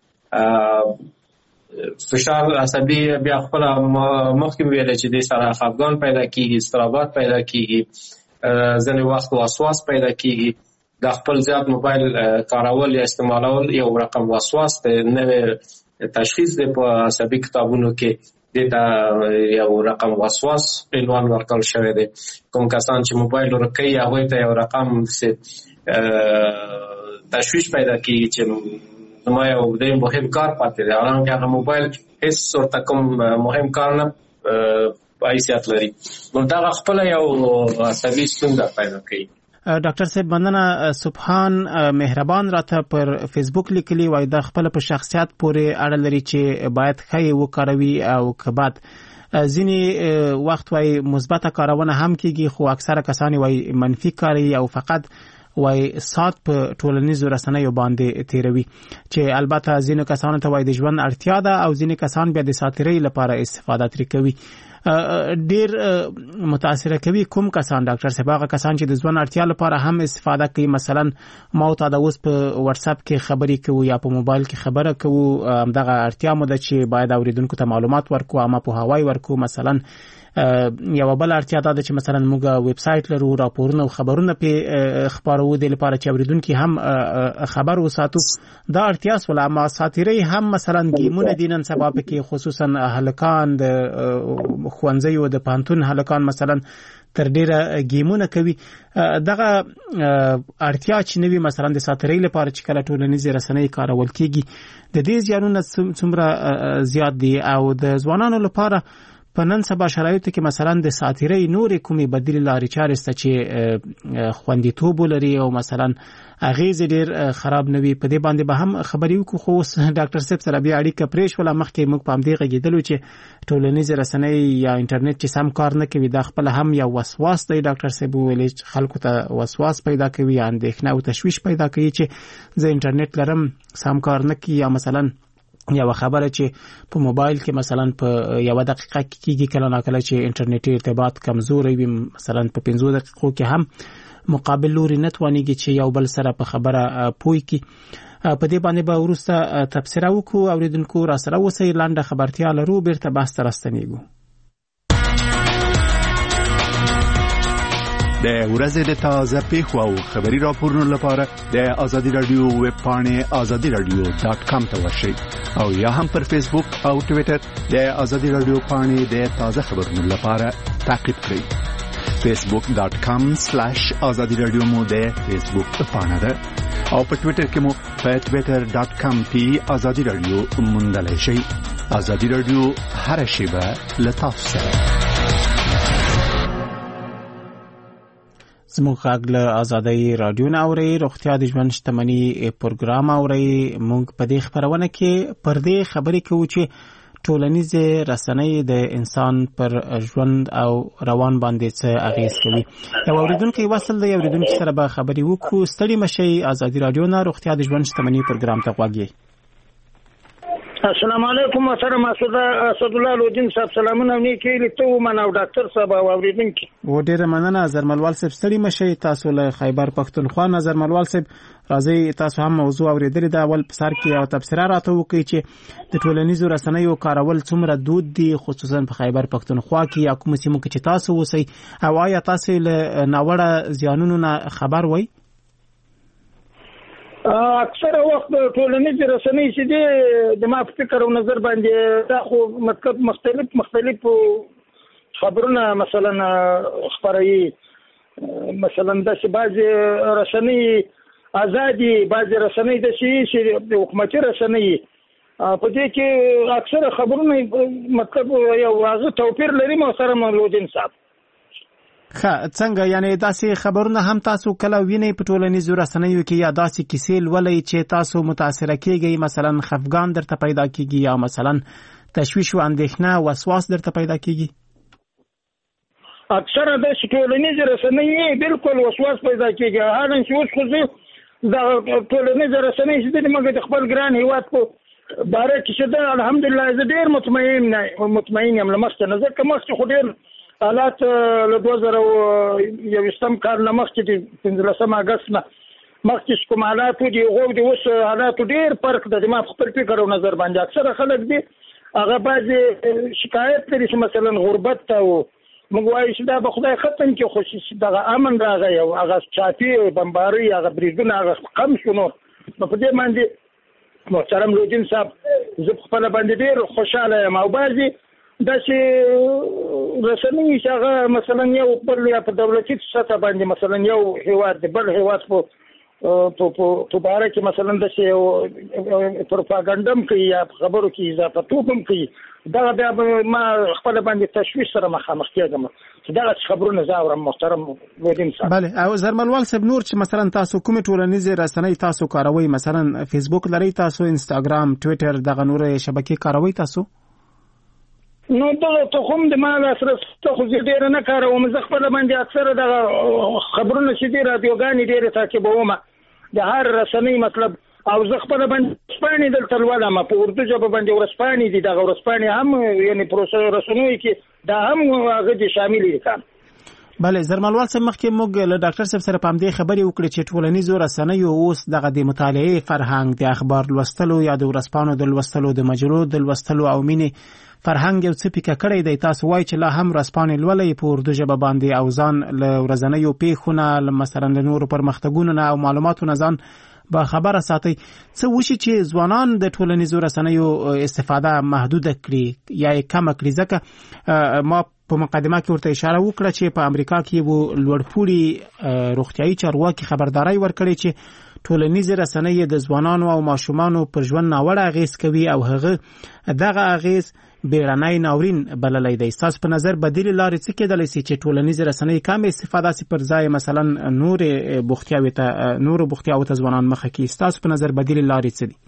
فشار عصبي بیا خپل مخکې ویل چې د سره خفګان پیدا کېږي، اضطرابات پیدا کېږي، ځینې وخت وسواس پیدا کېږي. د خپل زیات موبایل کارول یا استعمالول یو رقم وسواس دی، نوې تشخیص دی په عصبي کتابونو کې دته یو رقم وسواس عنوان ورکړل شوی دی. کوم کسان چې موبایل ورکوي هغوی ته یو رقم تشویش پیدا کېږي چې زما یو ډېر مهم کار پاتې دی، حالانکه هغه موبایل هېڅ ورته کوم مهم کار نه په حیثیت لري. نو دغه خپله یو عصبي ستونزه پیدا کوي. ډاکټر صاحب مننه. سبحان مهربان راته پر فیسبوک لیکلی وای د خپل په شخصیت پورې اړه لري چې باید ښه وکاروي او که بد. ځینې وخت وای مثبته کارونه هم کیږي، خو اکثره کسان وای منفي کاروي او فقط وای سات په ټولنیزو رسنیو باندې تیروي، چې البته ځینې کسانو ته وای د ژوند اړتیا ده او ځینې کسان بیا د ساتیرۍ لپاره استفاده ترې کوي. ډیر متاثر کوي کوم کسان ډاکټر صاحب؟ هغه کسان چې د ژوند اړتیا لپاره هم استفاده کوي، مثلا ما ته د اوس په واتس اپ کې خبرې کوو یا په موبایل کې خبره کوو، دغه اړتیا مو ده چې باید اوریدونکو ته معلومات ورکو، اما په هوای ورکو. مثلا یو بل اړتیا ده چې مثلا موږ ویب سایټ لرو، راپورونه او خبرونه په خبرو د لپاره چې اوریدونکو هم خبر وساتو. دا اړتیا سول، اما ساتیرۍ هم مثلا گیمونه دي نن سبا کې، خصوصا هلکان د خوانځي او د پانتون هلکان مثلا تر ډیره گیمونه کوي. دغه اړتیا چې نوی مثلا د ساتیرۍ لپاره چې کله ټولنیز رسنۍ کارول کیږي، د دې زیانونه څومره زیات دي او د ځوانانو لپاره په نن سبا شرایطو کې مثلا د ساتیرۍ نورې کومې بدیل لارې چارې شته چې خوندیتوب ولري او مثلا اغیز ډیر خراب نه وي؟ په دې باندې به هم خبرې وکړو. خو ډاکټر صاحب سره بیا اړیکه پرېښوله، مخکې موږ په همدې غږېدلو چې ټولنیز رسنۍ یا انټرنیټ چې سم کار نه کوي، دا خپله هم یو وسواس دی. ډاکټر صاحب وویلې چې خلکو ته وسواس پیدا کوي، اندېښنه او تشویش پیدا کوي چې زه انټرنیټ لرم سم کار نه کوي، یا مثلا یو خبره چې په موبایل کې مثلا په یو دقیقه کې کېږي، کله ناکله چې انټرنیټي ارتباط کمزوری وي، مثلا په پنځو دقیقو کې هم مقابل لوري نه توانېږي چې یو بل سره په خبره پوه کړي. په دې باندې به وروسته تبصره وکړو. اوریدونکو را سره اوسئ، لنډه خبرتیا لرو، بیرته بحث ته راستنېږو. د ورځې د تازه پیښو او خبري راپورونو لپاره د آزادي رادیو ویب پاڼې آزادي رادیو ډاټ کام ته ورشئ او یا هم پر فیسبوک او ټوئیټر د آزادي رادیو پاڼې د تازه خبرونو لپاره تعقیب کړئ. فیسبوک ډاټ کام سلیش آزادي رادیو مو د فیسبوک پاڼه ده او په ټوئیټر کې مو په ټوئیټر ډاټ کام پی آزادي رادیو موندلای شئ. آزادي رادیو هر شیبه له تاسو سره. زموږ غږ له آزادۍ رادیو نه اورئ، روغتیا د ژوند شتمني پروګرام اورئ. موږ په دې خبرونه کې پر دې خبرې کوو چې ټولنیز رسنۍ د انسان پر ژوند او روان باندې څه اغیز کوي. یو اوریدونکو وصل دی، اوریدونکو سره به خبرې وکړو. ستړي مشئ، آزادۍ رادیو نه روغتیا د ژوند شتمني پروګرام ته غوږ یې. السلام علیکم. سره مسعود اسد الله لودین صاحب سلامونه نیکی لیکو من او ډاکټر صاحب او اوریدونکو. و ډیره مننه زرملوال صاحب. ستړي مشئ، تاسو له خیبر پښتونخوا نظرملوال صاحب راځي، تاسو هم موضوع اوریدلې ده. اول په سر کې او تبصره راته وکړئ چې د ټولنیزو رسنیو کارول څومره دود دي، خصوصا په خیبر پښتونخوا کې یا کوم سیمو کې چې تاسو اوسئ، او آیا تاسو له ناوړه زیانونو نه خبر وئ؟ اکثره وخت ټولنیز رسنۍ چې دي د ما فکر او نظر باندې دا خو مطلب مختلف مختلف خبرونه مثلا خبري، مثلا د بعضي رسنۍ ازادي، بعضي رسنۍ د شي چې حکومتي رسنۍ په دې کې اکثره خبرونه مطلب یو واضح توپیر لري. مو سره مولودین صاحب ښه څنګه، یعنی داسې خبرونه هم تاسو کله وینئ په ټولنیزو رسنیو کې، یا داسې کیسې لولئ چې تاسو متاثره کیږئ، مثلا خفګان درته پیدا کیږي یا مثلا تشویش او اندېښنه وسواس درته پیدا کیږي؟ اکثره د ټولنیزو رسنیو بالکل وسواس پیدا کیږي. هغه چې اوس خو د ټولنیزو رسنیو چې د موږ د خپل ګران هیواد په باره کې دا الحمدلله زه ډیر مطمئن مطمئن یم لمسته نه ځکه مخکې خو ډیر حالات له دوه زره یوویشتم کال نه مخکې د پنځلسم اګست نه مخکې کوم حالات دي هغه د اوس حالات ډیر فرق د ما خپل فکر او نظر باندې اکثره خلک دي هغه بعضې شکایت لري چې مثلا غربت ته موږ وایو چې دا به خدای ختم کړي خو چې دغه امن راغی او هغه چاپي بمباري هغه بریدونه هغه کم شو نو په دې باندې محترم لودین صاحب زه خپل باندې ډیر خوشاله یم او بعضې داسې رسنۍ چې هغه مثلا یو بل یا په دولتي سطح باندې مثلا یو هیواد د بل هیواد په په په باره کې مثلا داسې پروپاګانډم کوي یا خبرو کې اضافه توب هم کوي دا بیا ما خپل باندې تشویش سره مخامخ کېږم چې دغه خبرونه زه اورم محترم لودین صاحب. بله او زرملوال صاحب نور چې مثلا تاسو کومې ټولنیزې رسنۍ تاسو کاروئ مثلا فیسبوک لرئ تاسو انستاګرام ټویټر دغه نور شبکې کاروئ تاسو؟ نو دغه ته هم د ما لاسرسي خو زه ډېره نه کاروم زه خپله باندې اکثره دغه خبرونه چې دي راډیوګانې ډېرې تعقیبوم د هر رسنۍ مطلب او زه خپله باندې ورځپاڼې دلته لولم په اردو ژبه باندې ورځپاڼې دي دغه ورځپاڼې هم یعنې په رسنیو کې دا هم هغه دي شامل دي کار. بله زرملوال صاحب مخکې موږ له ډاکټر صاحب سره په همدې خبرې وکړې چې ټولنیزو رسنیو اوس دغه د مطالعې فرهنګ د اخبار لوستلو یا د ورځپاڼو د لوستلو د مجلو د لوستلو او مینې فرهنګ یو څه پیکه کړی دی تاسو وایي چې لا هم ورځپاڼې لولئ په اردو ژبه باندې او ځان له ورځنیو پیښو نه مثلا له نورو پرمختګونو نه او معلوماتو نه ځان با خبره ساتي څه وشي چې ځوانان د ټولنیزو رسنیو استفاده محدوده کړي یا یې کمه کړي ځکه ما په مقدمه کې ورته اشاره وکړه چې په امریکا کې یو لوړپوړي روغتیايي چارواکي خبرداري ورکړې چې ټولنیزې رسنۍ د ځوانانو او ماشومانو پر ژوند ناوړه اغېز کوي او هغه دغه اغېز بیړنی ناورین بللی دی. ستاسو په نظر بدیل لارې څه کېدلی سي چې ټولنیزې رسنۍ کم استفاده سي پر ځای مثلا نورې بوختیاوې ته نورو بوختیاوو ته ځوانان مخه کړي؟ ستاسو په نظر بدیل لارې څه دي؟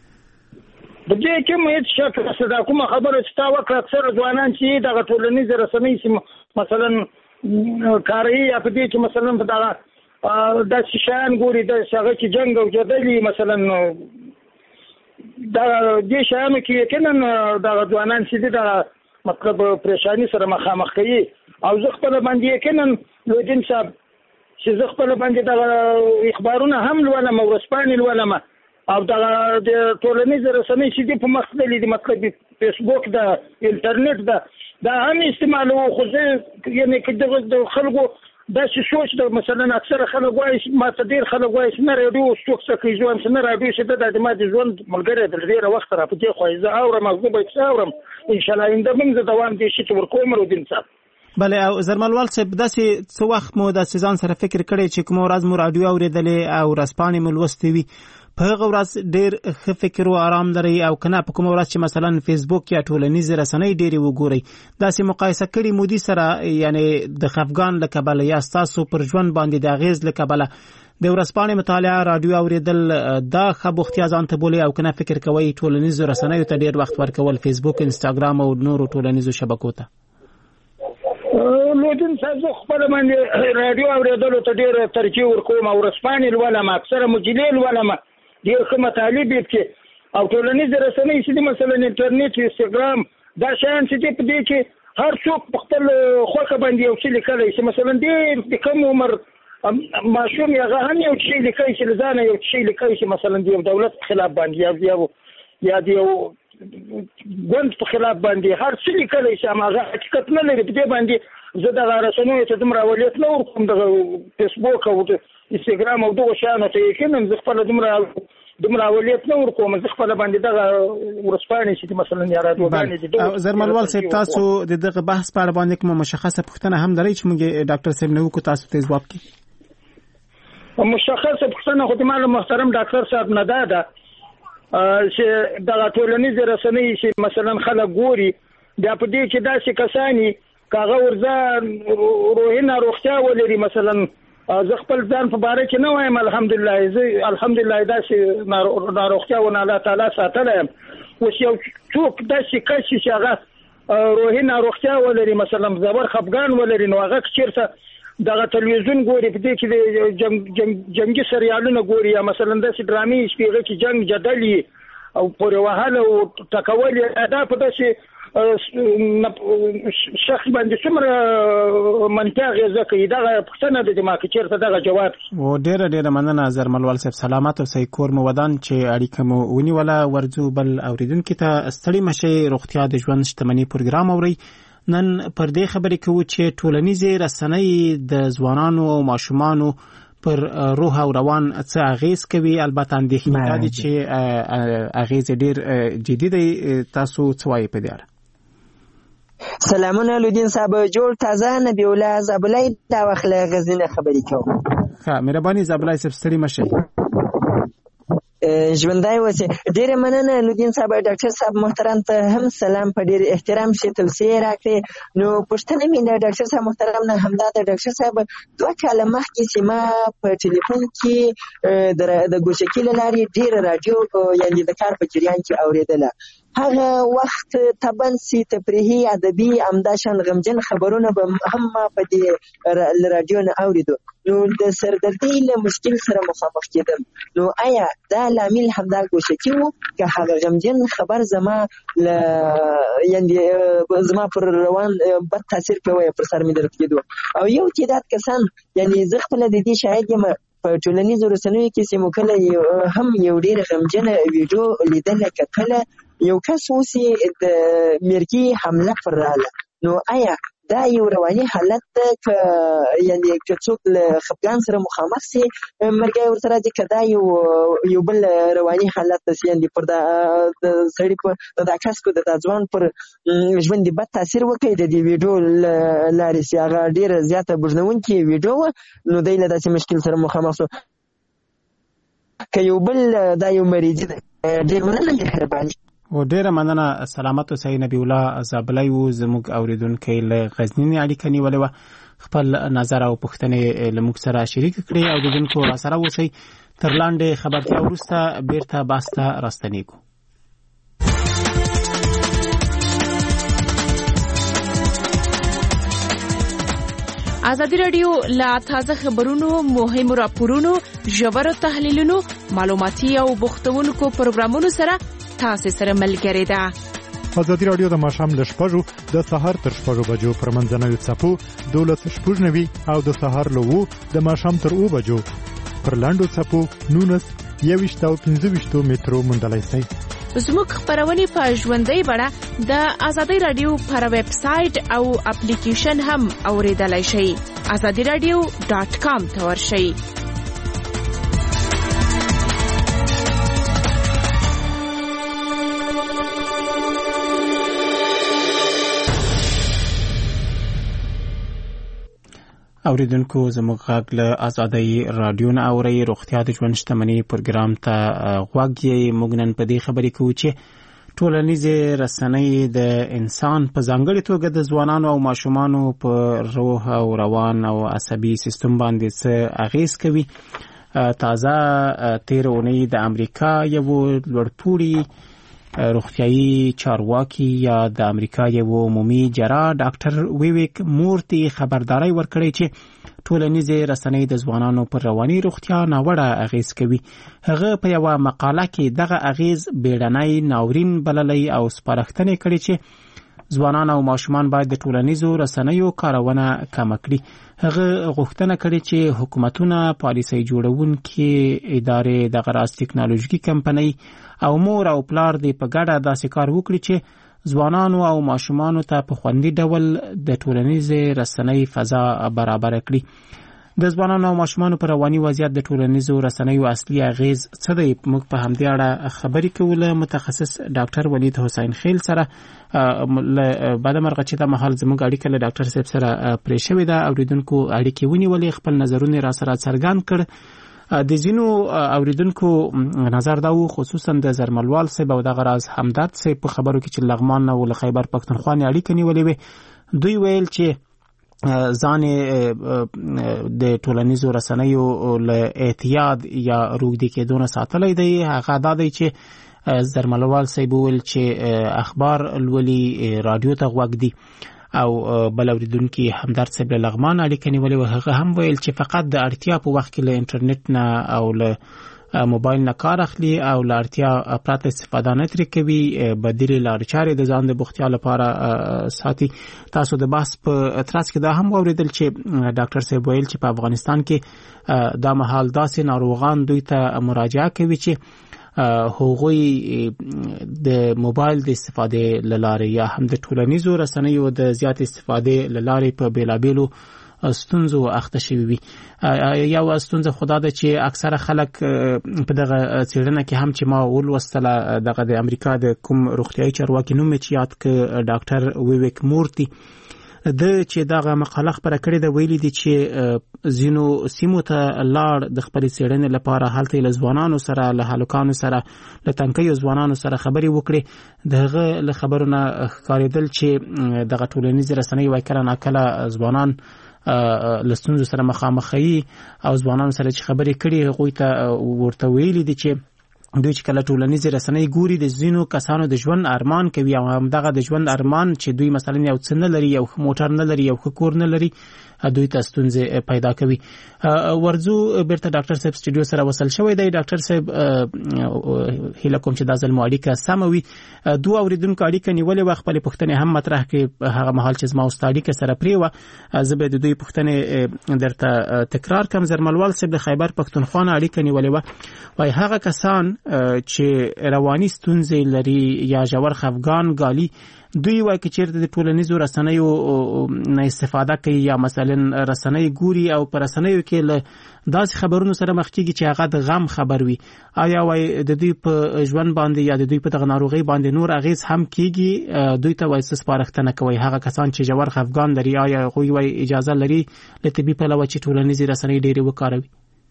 د دې کې مې هېڅ شک نشته دا کومه خبره چې تا وکړه اکثره ځوانان چې دغه ټولنیزې رسنۍ چې مثلا کاروي یا په دې کې مثلا په دغه داسې شیان ګوري داسې هغه چې جنګ او جدل مثلا دا دې شیانو کې یقینا دغه ځوانان چې دي دغه مطلب پریشاني سره مخامخ کوي او زه خپله باندې یقینا لودین صاحب چې زه خپله باندې دغه اخبارونه هم لولم او ورځپاڼې لولم او دغه د ټولنیزې رسنۍ چې دي په مخ تللي دي مطلب فیسبوک ده انټرنیټ ده دا هم استعمالوم خو زه یعنې که دغه د خلکو داسې سوچ د مثلا اکثره خلک وایي ما ته ډېر خلک وایي چې نه راډیو څوک څه کوي ژوند چې نه راډیو چې دا د ما د ژوند ملګری د ډېره وخته را په دې خوا زه اورم او زه باید څه اورم انشاءالله آینده به زه دوام دې شي چې ورکوم لودین صاحب. بله او زرملوال صاحب داسې څه وخت مو داسې ځان سره فکر کړی چې کومه ورځ مو راډیو اورېدلې او ورځپاڼې مو لوستې وي په هغه ورځ ډېر ښه فکر او آرام لرئ او که نه په کومه ورځ چې مثلا فیسبوک یا ټولنیزې رسنۍ ډېرې وګورئ داسې مقایسه کړي مودي سره یعنې د خفګان له کبله یا ستاسو پر ژوند باندې د اغېز له کبله د ورځپاڼې مطالعه راډیو اورېدل دا ښه بوختیا ځان ته بولئ او که نه فکر کوئ ټولنیزو رسنیو ته ډېر وخت ورکول فیسبوک انسټاګرام او نورو ټولنیزو شبکو ته؟ لودین صاحب زه خپله باندې راډیو اورېدلو ته ډېره ترجیح ورکوم او ورځپاڼې لولم اکثره مجلې لولم ډېر ښه مطالب یې پکې او ټولنیزې رسنۍ چې دي مثلا انټرنیټ انسټاګرام دا شیان چې دي په دې کې هر څوک په خپل خوښه باندې یو څه لیکلی شي مثلا ډېر د کم عمر ماشوم هغه هم یو شی لیکلی شي له ځانه یو شی لیکلی شي مثلا د یو دولت په خلاف باندې یا د یو ګوند په خلاف باندې هر څه لیکلی شي هماغه حقیقت نه لري په دې باندې زه دغه رسنیو ته دومره اولویت نه ورکوم دغه فیسبوک او انستاګرام او دغه شیانو ته یقینا زه خپله دومره دومره اولویت نه ورکوم زه خپله باندې دغه ورځپاڼې چې دي مثلا یا راډیوګانې دي. زرملوال صاحب تاسو د دغه بحث په اړه باندې کومه مشخصه پوښتنه هم لرئ چې موږ ډاکټر صاحب نه وکړو تاسو ته ځواب کړي؟ مشخصه پوښتنه خو د ما له محترم ډاکټر صاحب نه دا ده چې دغه ټولنیزې رسنۍ چې مثلا خلک ګوري بیا په دې کې داسې کسان وي که هغه ورځه روحي ناروغتیا ولري مثلا زه خپل ځان په باره کې نه وایم الحمدلله زه الحمدلله داسې ناروغتیا ونه الله تعالی ساتلی یم اوس یو څوک داسې کس چې هغه روحي ناروغتیا ولري مثلا زبر خفګان ولري نو هغه چېرته دغه تلویزیون ګوري په دې کې د جنګي سریالونه ګوري یا مثلا داسې ډرامې شپېغه کې جنګ جدل وي او پورې وهل او ټکول دا په داسې شخص باندې څومره منطق غزه کوي دا پښتنه د ما کې چیرته دغه جواب و ډیره ډیره مننه زرملوال صاحب سلامات او سې کور مو ودان چې اړیکه مو ونیوله ورځو بل اوریدونکو ته ستړي مشه روغتیا د ژوند شتمنۍ پروګرام اوري نن پر دې خبرې کوو چې ټولنیزې رسنۍ د ځوانانو او ماشومانو پر روح او روان څه اغیز کوي البته اندېښنه ده چې اغیز ډیر جدي دی تاسو څه وایي په دې اړه سلامونه لودین صاحب جوړ تازه نبی الله زابلای دا وخت غزنه خبرې کوم ښه مهرباني زابلای صاحب ستړي مشه ژوندای وسی ډیره مننه لودین صاحب ډاکټر صاحب محترم ته هم سلام په ډیر احترام شي توصیه راکړي نو پښتنه مې د ډاکټر صاحب محترم نه همدا د ډاکټر صاحب دوه کاله مخکې چې ما په ټلیفون کې د ګوشکې لارې ډیر رادیو یعنی د کار په جریان کې اوریدله هغه وخت تبن سي تفریحي ادبي امداشن غمجن خبرونه به هم په دې رادیو نه اوریدو نو د سردردي له مشکل سره مخامخ کېدم نو آیا دا لامل همدا ګوشکې وو که هغه غمجن خبر زما ل یعنی زما پر روان بد تاثیر کوي پر سر مې درد کېدو او یو تعداد کسان یعنی زه خپل د دې شاهد یم په ټولنیزو رسنیو کې چې مو کله هم یو ډېر غمجن ویډیو لیدل کتل یو کس اوسې د مرګي حمله پر رااله نو آیا دا یو رواني حالت ده که یعنی که څوک له خپګان سره مخامخ سي مرګي ورسره دي که دا یو یو بل رواني حالت ده یعنی پر دا سړي په دا کس کو د ځوان پر ژوند بد تاثیر وکړي د دې ویډیو لارې چې هغه ډېره زیاته بوږنونکې ویډیو نو دی له داسې مشکل سره مخامخ شو که یو بل دا یو مریض ده ډېر مننه مهرباني و ډیره مننه سلامت اوسئ نبی الله زابلای و زموږ اوریدونکو له غزنی اړیکه نیولې و خپل نظر او پوښتنې له موږ سره شریک کړي او اوریدونکو را سره اوسئ تر لاندې خبرتیا وروسته بیرته باسته راستنیږو ازادي رادیو لا تازه خبرونو مهمو راپورونو ژورو تحلیلونو معلوماتي او بوختونکو پروګرامونو سره تاسو سره ملګری ده ازادي رادیو د ماښام له شپږو د سهار تر شپږو بجو پر منځنوي څپو دولس شپږ نوي او د سهار له وو د ماښام تر اوو بجو پر لاندو څپو نونس یویشت او پنځه ویشت مترو موندلای شئ زموږ خبرونه په ژوندۍ بڼه د ازادي رادیو پر ویب سټ او اپلیکیشن هم اوریدلای شئ azadi radio dot com ته ورشئ اوریدونکو زموږ غږ له ازادي رادیو نه اوري روغتیا د ژوند شتمنۍ پروګرام ته غوږ یې موږ نن په دې خبرې کوو چې ټولنیزې رسنۍ د انسان په ځانګړي توګه د ځوانانو او ماشومانو په روح او روان او عصبي سیستم باندې څه اغیز کوي تازه تیر اونۍ د امریکا یو لوړپوړي روغتیايي چارواکي یا د امریکا یو عمومي جراح ډاکټر ویویک مورتي خبرداري ورکړې چې ټولنیزې رسنۍ د ځوانانو پر رواني روغتیا ناوړه اغیز کوي هغه په یو مقاله کې دغه اغیز بیړنۍ ناورین بللی او سپارښتنې کړې چې ځوانان او ماشومان باید د ټولنیزو رسنیو کارونه کم کړي هغه غوښتنه کړې چې حکومتونه پالیسي جوړونکي ادارې د غراس ټکنالوژیکي کمپنۍ او مور او پلار دې په ګډه داسې کار وکړي چې ځوانانو او ماشومانو ته په خوندي ډول د ټولنیزې رسنۍ فضا برابر کړي د ځوانانو او ماشومانو پر رواني وضعیت د ټولنیزو رسنیو اصلي اغیز څه دی موږ په همدې اړه خبرې کوو له متخصص ډاکټر ولید حسین خیل سره بعد مرغه چې دا مهال زموږ اړیکه له ډاکټر صاحب سره پرې شوې ده اوریدونکو اړیکې ونیولې خپل نظرونه را سره څرګند کړ د ځینو اوریدونکو نظر دا و خصوصا د زرملوال صاحب او د غراز همدرد صاحب په خبرو کې چې لغمان او له خیبر پښتونخوا نه اړیکې نیولې وي دوی ویل چې ځان د ټولنیزو رسنیو له احتیاط یا روږدي کېدو نه ساتلی دی هغه دا دی چې زرملوال صاحب ویل چې اخبار لولي رادیو ته غوږ دي او بل اوریدونکو همدرد صاحب لغمان اړیکې نیولې و هغه هم ویل چې فقط د اړتیا په وخت کې له انټرنیټ نه او له موبایل نه کار اخلي او لارتیا پرته استفاده نه ترې کوي بدیل لارې چارې د ځان د بوختیا لپاره ساتي. تاسو د بحث په ترڅ کې دا هم اوریدل چې ډاکټر صاحب ویل چې په افغانستان کې دا مهال داسې ناروغان دوی ته مراجعه کوي چې هغوی د موبایل د استفادې لاره یا هم د ټولنیزو رسنیو د زیات استفادې لاره په بیلابیلو ستونزو اخته شوي وي. یو ستونزه خدا ده چې اکثره خلک په دغه څېړنه کې هم چې ما ولوستله دغه د امریکا د کوم روغتیايي چارواکي نوم چې یاد ک ډاکټر ویویک مورتی د چې دغه مقاله خبره کړې ده ویلي دي چې ځینو سیمو ته لاړ د خپل څېړنې لپاره هلته له ځوانانو سره له هلکانو سره له تنکیو ځوانانو سره خبرې وکړي. دغه له خبرونه ښکارېدل چې دغه ټولنیز رسنۍ وایي کله ناکله ځوانان له ستونزو سره مخامخ وي او ځوانانو سره چې خبرې کړي هغوی ته ورته ویلي دي چې دوی چې کله ټولنیز رسنۍ ګوري د ځینو کسانو د ژوند ارمان کوي او همدغه د ژوند ارمان چې دوی مثلا یو څه نه لري یو موټر نه لري یو کور نه لري دوی ته ستونزې پیدا کوي. ورځو بیرته ډاکټر صاحب سټوډیو سره وصل شوی دی. ډاکټر صاحب هیله کوم چې دا ځل مو اړیکه سمه وي. دوه اوریدونکو اړیکه نیولې وه خپلې پوښتنې هم مطرح کړې هغه مهال چې زما ورسته اړیکه سره پرې وه. زه به د دوی پوښتنې درته تکرار کړم. زرملوال صاحب د خیبر پښتونخوا نه اړیکه نیولې وه. وایي هغه کسان چې رواني ستونزې لري یا ژور خفګان ګالي دوی وایي چې چیرته د ټولنیزو رسنیو نه استفاده کوي یا مثلا رسنۍ ګوري او پر رسنیو کې له داسې خبرونو سره مخ کېږي چې هغه د غم خبر وي. آیا وایي د دوی په ژوند باندې یا د دوی په دغه ناروغۍ باندې نور اغیز هم کېږي؟ دوی ته وایي څه سپارښتنه کوي هغه کسان چې ژور خفګان لري آیا هغوی وایي اجازه لري له طبي پلوه چې ټولنیزې رسنۍ ډېرې وکاروي؟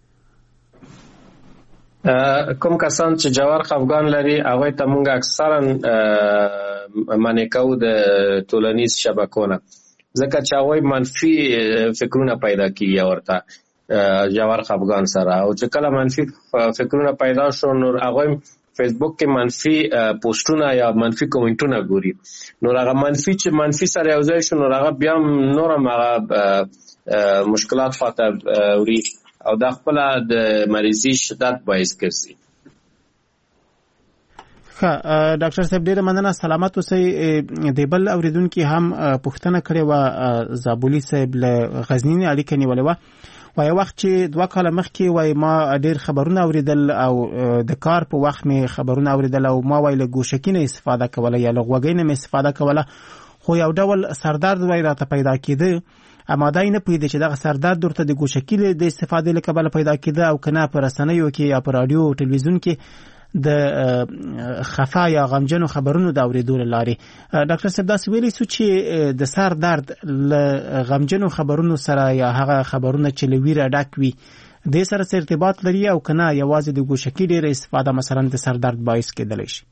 کوم کسان چې جوار خفګان لري هغه ته موږ اکثرا منع کوو د ټولنیز شبکو نه ځکه چې هغه منفي فکرونه پیدا کوي ورته جوار خفګان سره او چې کله منفي فکرونه پیدا شو نو هغه فیسبوک کې منفي پوسټونه یا منفي کومنټونه ګوري نو هغه منفي چې منفي سره یو ځای شو نو هغه بیا نور هغه مشکلات خاطر وري او دا خپل د مریضي شدت باعث ګرځي. ښه ډاکټر صاحب ډېره مننه. سلامت اوسئ. د بل اوریدونکي هم پوښتنه کړې وه زابولي صاحب له غزني اړیکه نیولې وه. وایي وخت چې دوه کاله مخکې وایي ما ډېر خبرونه اوریدل او د کار په وخت مې خبرونه اوریدل او ما وایي له ګوشکي نه استفاده کوله یا له غوږۍ نه مې استفاده کوله خو یو ډول سردرد وایي راته پیدا کېده اما دا نه پوهېده چې دغه سردرد ورته د ګوشکي د استفادې له کبله پیدا کېده او که نه په رسنیو کې یا په راډیو او ټلویزیون کې د خفا یا غمجنو خبرونو د اورېدو له لارې. ډاکټر صاحب داسې ویلی سو چې د سر درد له غمجنو خبرونو سره یا هغه خبرونه چې له ویره ډک وي دې سره څه ارتباط لري او که نه یوازې د ګوشکي ډېره استفاده مثلا د سر درد باعث کېدلی شي؟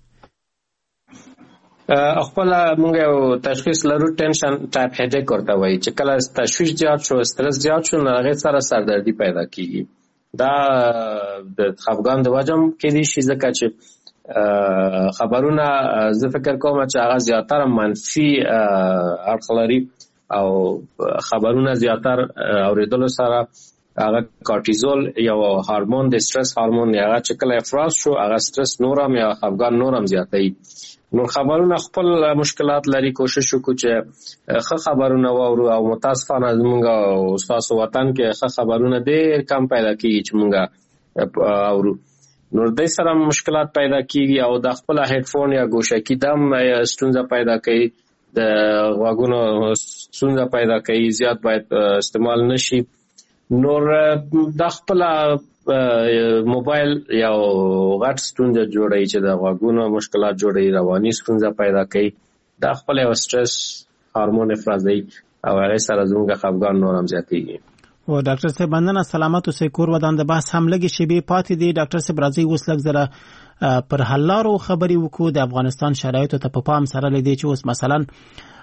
خپل موږ یو تشخیص لرو ټینشن ټایپ هډیک ورته وایي چې کله تشویش زیات شو استرس زیات شو نو هغې سره سردردي پیدا کېږي. دا د خفګان د وجه هم کېدی شي ځکه چې خبرونه زه فکر کوم چې هغه زیاتره منفي اړخ لري او خبرونه زیاتر اورېدلو سره هغه کارټیزول یو هورمون د سټرس هورمون هغه چې کله افراز شو هغه سټرس نورم یا خفګان نورم زیاتوي. نو خبرونه خپل مشکلات لري. کوشش وکړو چې ښه خبرونه واورو او متاسفانه زموږ او ستاسو وطن کې ښه خبرونه ډېر کم پیدا کېږي چې موږ اورو. نو دې سره مشکلات پیدا کېږي او د خپل هډفون یا ګوشکي دم ستونزه پیدا کوي د غوږونو ستونزه پیدا کوي زیات باید استعمال نشي. نور د خپل موبایل یو غټ ستونزه جوړوي چې د غوږونو مشکلات جوړوي رواني ستونزه پیدا کوي دا خپل یو سټرس هورمون افرازوي او هغه سره زموږ خفګان نور هم زیاتېږي. او ډاکټر صاحب مننه. سلامت اوسئ. کور ودان د بحث هم لږې شیبې پاتې دي. ډاکټر صاحب راځئ اوس لږ زره پر حل لارو خبرې وکړو. د افغانستان شرایطو ته په پام سره لیدې چې اوس مثلا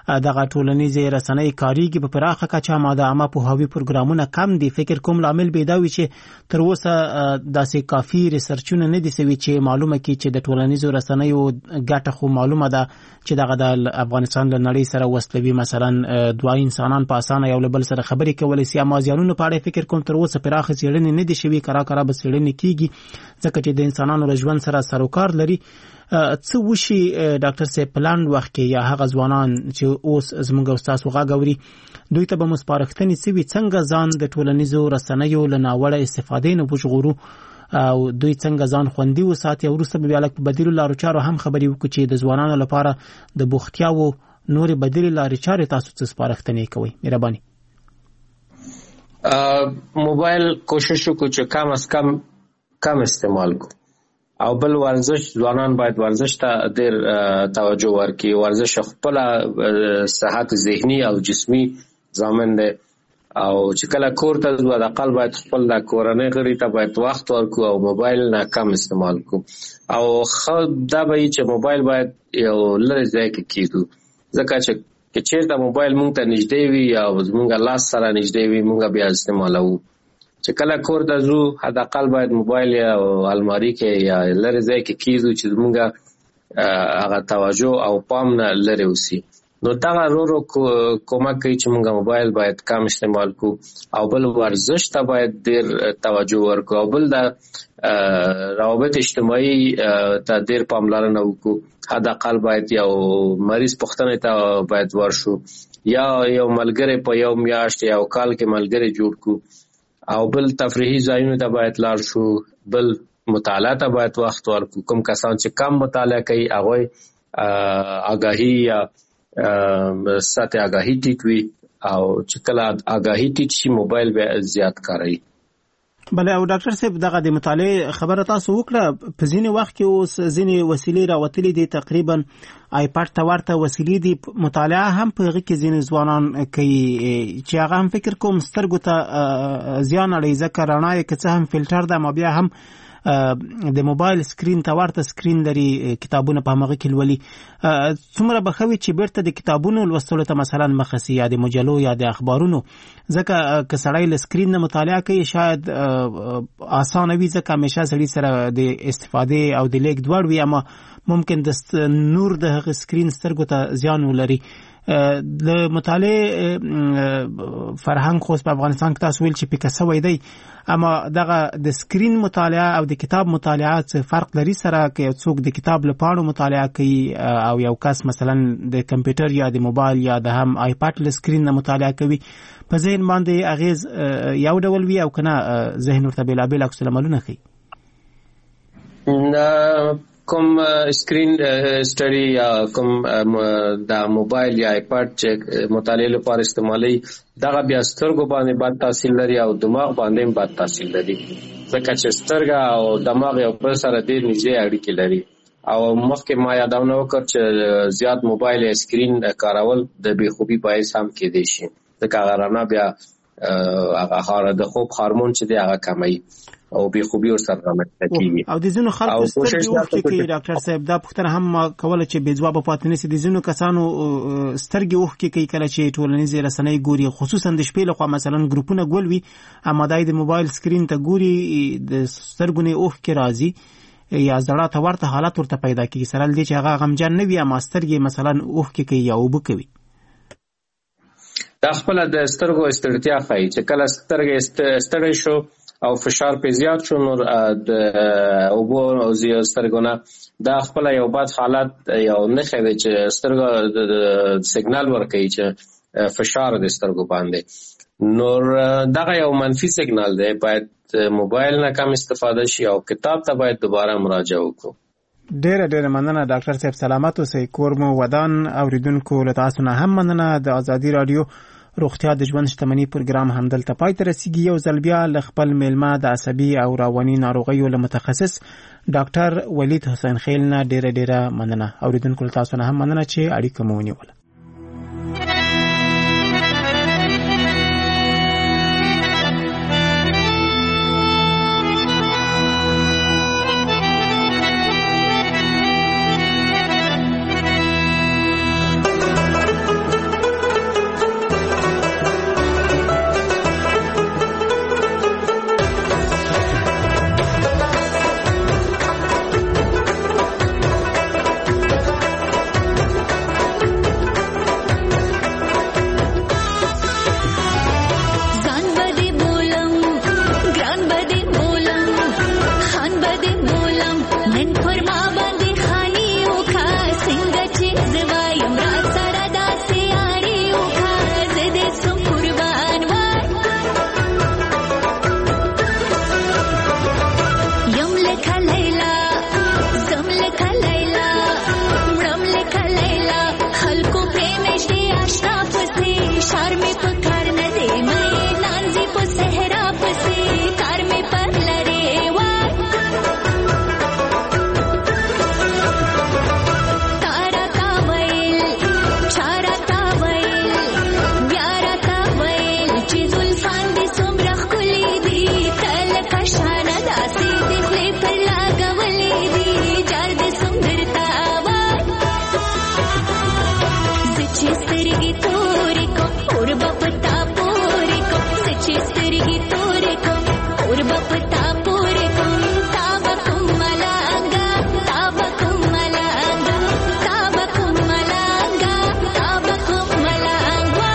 دغه ټولنیزې رسنۍ کاریږي په پراخه کچه ما د عامه پوهاوي پروګرامونه کم دي. فکر کوم لامل به دا وي چې تر اوسه داسې کافي ریسرچونه نه دي سوي چې معلومه کړي چې د ټولنیزو رسنیو ګټه خو معلومه ده چې دغه د افغانستان له نړۍ سره وصلوي. مثلا دوه انسانان په اسانه یو له بل سره خبرې کولی شي. اما زیانونو په اړه فکر کوم تر اوسه پراخه څېړنې نه دي شوي. کرا کرا به څېړنې کیږي ځکه چې د انسانانو له ژوند سره سروکار لري. څه وشي ډاکټر صاحب په لاندې وخت کې یا هغه ځوانان چې اوس زموږ او تاسو غږ اوري دوی ته به مو سپارښتنې څه وي څنګه ځان د ټولنیزو رسنیو له ناوړه استفادې نه وژغورو او دوی څنګه ځان خوندي وساتي. وروسته به بیا لږ په بدیلو لارو چارو هم خبرې وکړو چې د ځوانانو لپاره د بوختیاوو نورې بدیلې لارې چارې تاسو څه سپارښتنې کوئ؟ مهرباني. موبایل کوشش وکړو چې کم از کم کم استعمال کو او بل ورزش ځوانان باید ورزش ته ډېر توجه ورکړي. ورزش خپل صحت ذهني او جسمي ضامن دی او چې کله کور ته ځو د اقل باید خپل د کورنۍ غړي ته باید وخت ورکړو او موبایل نه کم استعمال کو او خو دا به چې موبایل باید یو لرې ځای کې کېږدو ځکه چې که چېرته موبایل مونږ ته نږدې وي او زمونږ لاس سره نږدې وي مونږ بیا استعمالوو. چې کله کور ته ځو حد اقل باید موبایل یا الماري کې یا لرې ځای کې کېږدو چې زمونږ هغه توجه او پام نه لرې اوسي. نو دغه ورو ورو کومک کوي چې مونږ موبایل باید کم استعمال کو او بل ورزش ته باید ډېر توجه ورکړو او بل د روابط اجتماعي ته ډېر پاملرنه وکړو. حد اقل باید یو مریض پوښتنې ته باید ورشو یا یو ملګری په یو میاشت یا یو کال کې ملګری جوړ کو او بل تفریحي ځایونو ته باید لاړ شو. بل مطالعه ته باید وخت ورکړو. کوم کسان چې کم مطالعه کوي هغوی آګاهي یا سطح آګاهي ټیټ وي او چې کله آګاهي ټیټ شي موبایل به زیات کاروي. بله او ډاکټر صاحب دغه د مطالعه خبره تاسو وکړه په ځینې وخت کې اوس ځینې وسیلې راوتلې دي تقریبا آیپاډ ته ورته وسیلې دي مطالعه هم په هغې کې ځینې ځوانان کوي چې هغه هم فکر کوم سترګو ته زیان اړوي ځکه رڼا یې که څه هم فلټر ده اما بیا هم د موبایل سکرین ته ورته سکرین لري کتابونه په همغه کې لولي. څومره به ښه وي چې بیرته د کتابونو لوستلو ته مثلا مخه سي یا د مجلو یا د اخبارونو ځکه که سړی له سکرین نه مطالعه کوي شاید اسانه وي ځکه همیشه سړي سره د استفادې او د لیک دواړه وي اما ممکن د نور د هغه سکرین سترګو ته زیان ولري. د مطالعه فرهنګ خو په افغانستان کې تاسو ویل چې پیکه سوی دی اما دغه د سکرین مطالعه او د کتاب مطالعه څه فرق لري سره که څوک د کتاب له پاڼو مطالعه کوي او یو کس مثلا د کمپیوټر یا د موبایل یا د هم آیپاډ له سکرین نه مطالعه کوي په ذهن باندې اغیز یو ډول وي او کنه ذهن ورته بېلابېل عکس العملونه ښیي؟ کوم سکرین سټډي یا کوم د موبایل یا آیپاډ چې مطالعه لپاره استعمالي دغه بیا سترګو باندې بد تاثیر لري او دماغ باندې بد تاثیر لري ځکه چې سترګه او دماغ یو بل سره ډېر نږدې اړیکې لري او مخکې ما یادونه وکړ چې زیات موبایل یا سکرین کارول د بېخوبي باعث هم کېدی شي ځکه هغه رڼا بیا هغه د خوب هارمون چې دی هغه کموي او بېخوبي ورسره رامنځته کېږي او د ځینو خلکو سترګې اوښکې کوي. ډاکټر صاحب دا پوښتنه هم ما کوله چې بې ځوابه پاتې نه شي. د ځینو کسانو سترګې اوښکې کوي کله چې ټولنیزې رسنۍ ګوري خصوصا د شپې لخوا مثلا ګروپونه ګول وي اما دا د موبایل سکرین ته ګوري د سترګو نه اوښکې راځي یا زړه ته ورته حالت ورته پیدا کېږي سره له دې چې هغه غمجن نه وي اما سترګې مثلا اوښکې کوي یا اوبه کوي. دا خپله د سترګو ستړتیا ښایي چې کله سترګې ستړی شو او فشار په زیات شو نو د اوبو او سترګو نه دا خپله یو بد حالت یو نښه دی چې سترګو د سیګنال ورکوي چې فشار د سترګو باندې نور دغه یو منفي سیګنال دی. باید موبایل نه کم استفاده شي او کتاب ته باید دوباره مراجعه وکړو. ډېره ډېره مننه ډاکټر صاحب سلامت اوسئ. کور مو ودان اوریدونکو له تاسو نه هم مننه. د ازادي راډیو روغتیا د ژوند شتمنۍ پروګرام همدلته پای ته رسیږي. یو ځل بیا له خپل میلمه د عصبي او رواني ناروغیو له متخصص ډاکټر ولید حسین خیل نه ډېره ډېره مننه. اوریدونکو له تاسو نه هم مننه چې اړیکه مو ونیوله. سترګې تورې کوم اور به پتا پورې کوم تا به کوم ملنګه تا به کوم ملنګه تا به کوم ملنګه تا به کوم ملنګه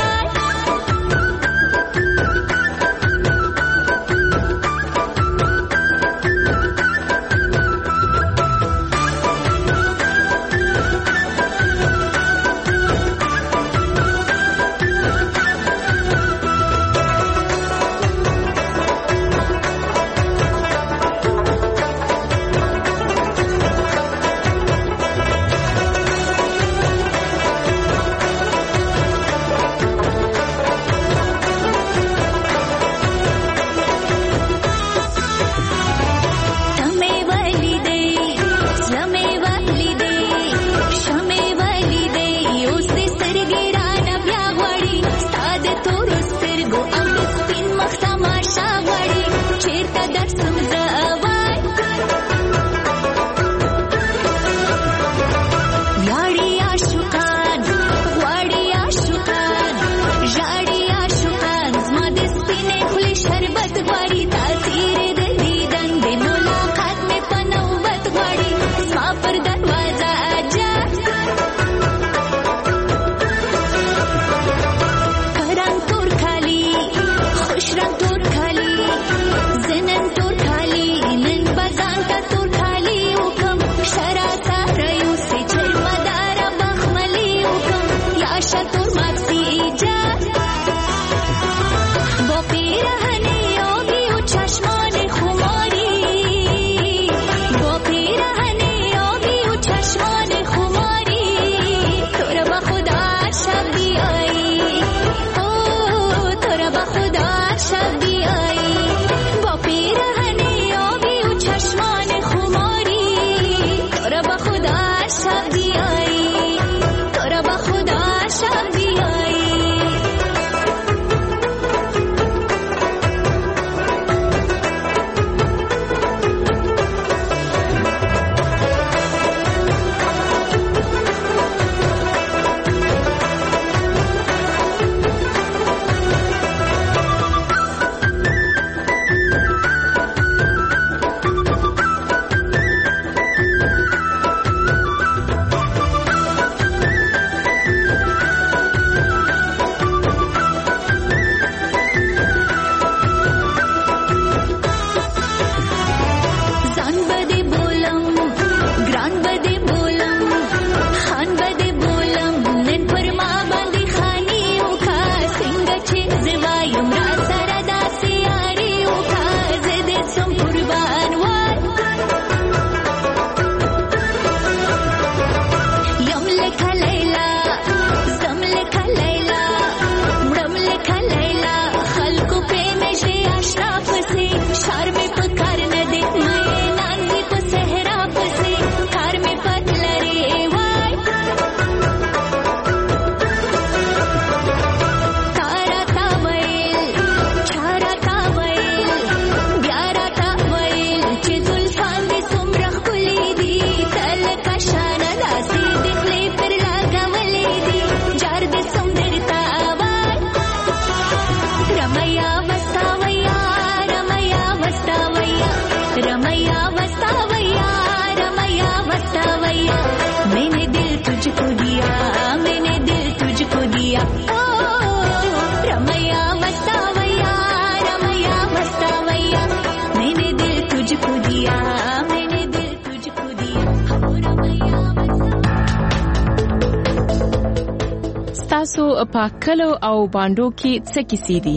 تاسو په کلو او باندو کې څه کیسې دي؟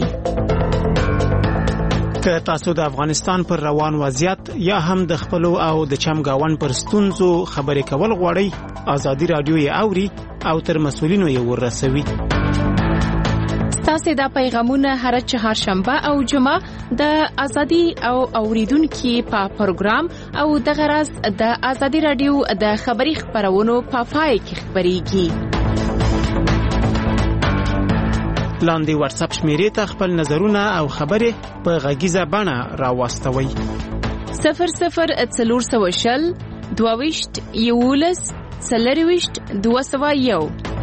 که تاسو د افغانستان پر روان وضعیت یا هم د خپل او د چمګاون پر ستونزو خبرې کول غواړئ، آزادي رادیو یې اوري او تر مسولینو یې ورسوي. تاسو دا پیغامونه هر چهارشنبه او جمعه د آزادي او اوریدونکو په پروګرام او د غرض د آزادي رادیو د خبري خبرونو په پای کې خبريږي. لاندې واتس اپ شمیرې ته خپل نظرونه او خبرې په غږیزه بڼه راوستوي. صفر صفر څلور سوه شل دوه ویشت یولس څلرویشت دوه سوه یو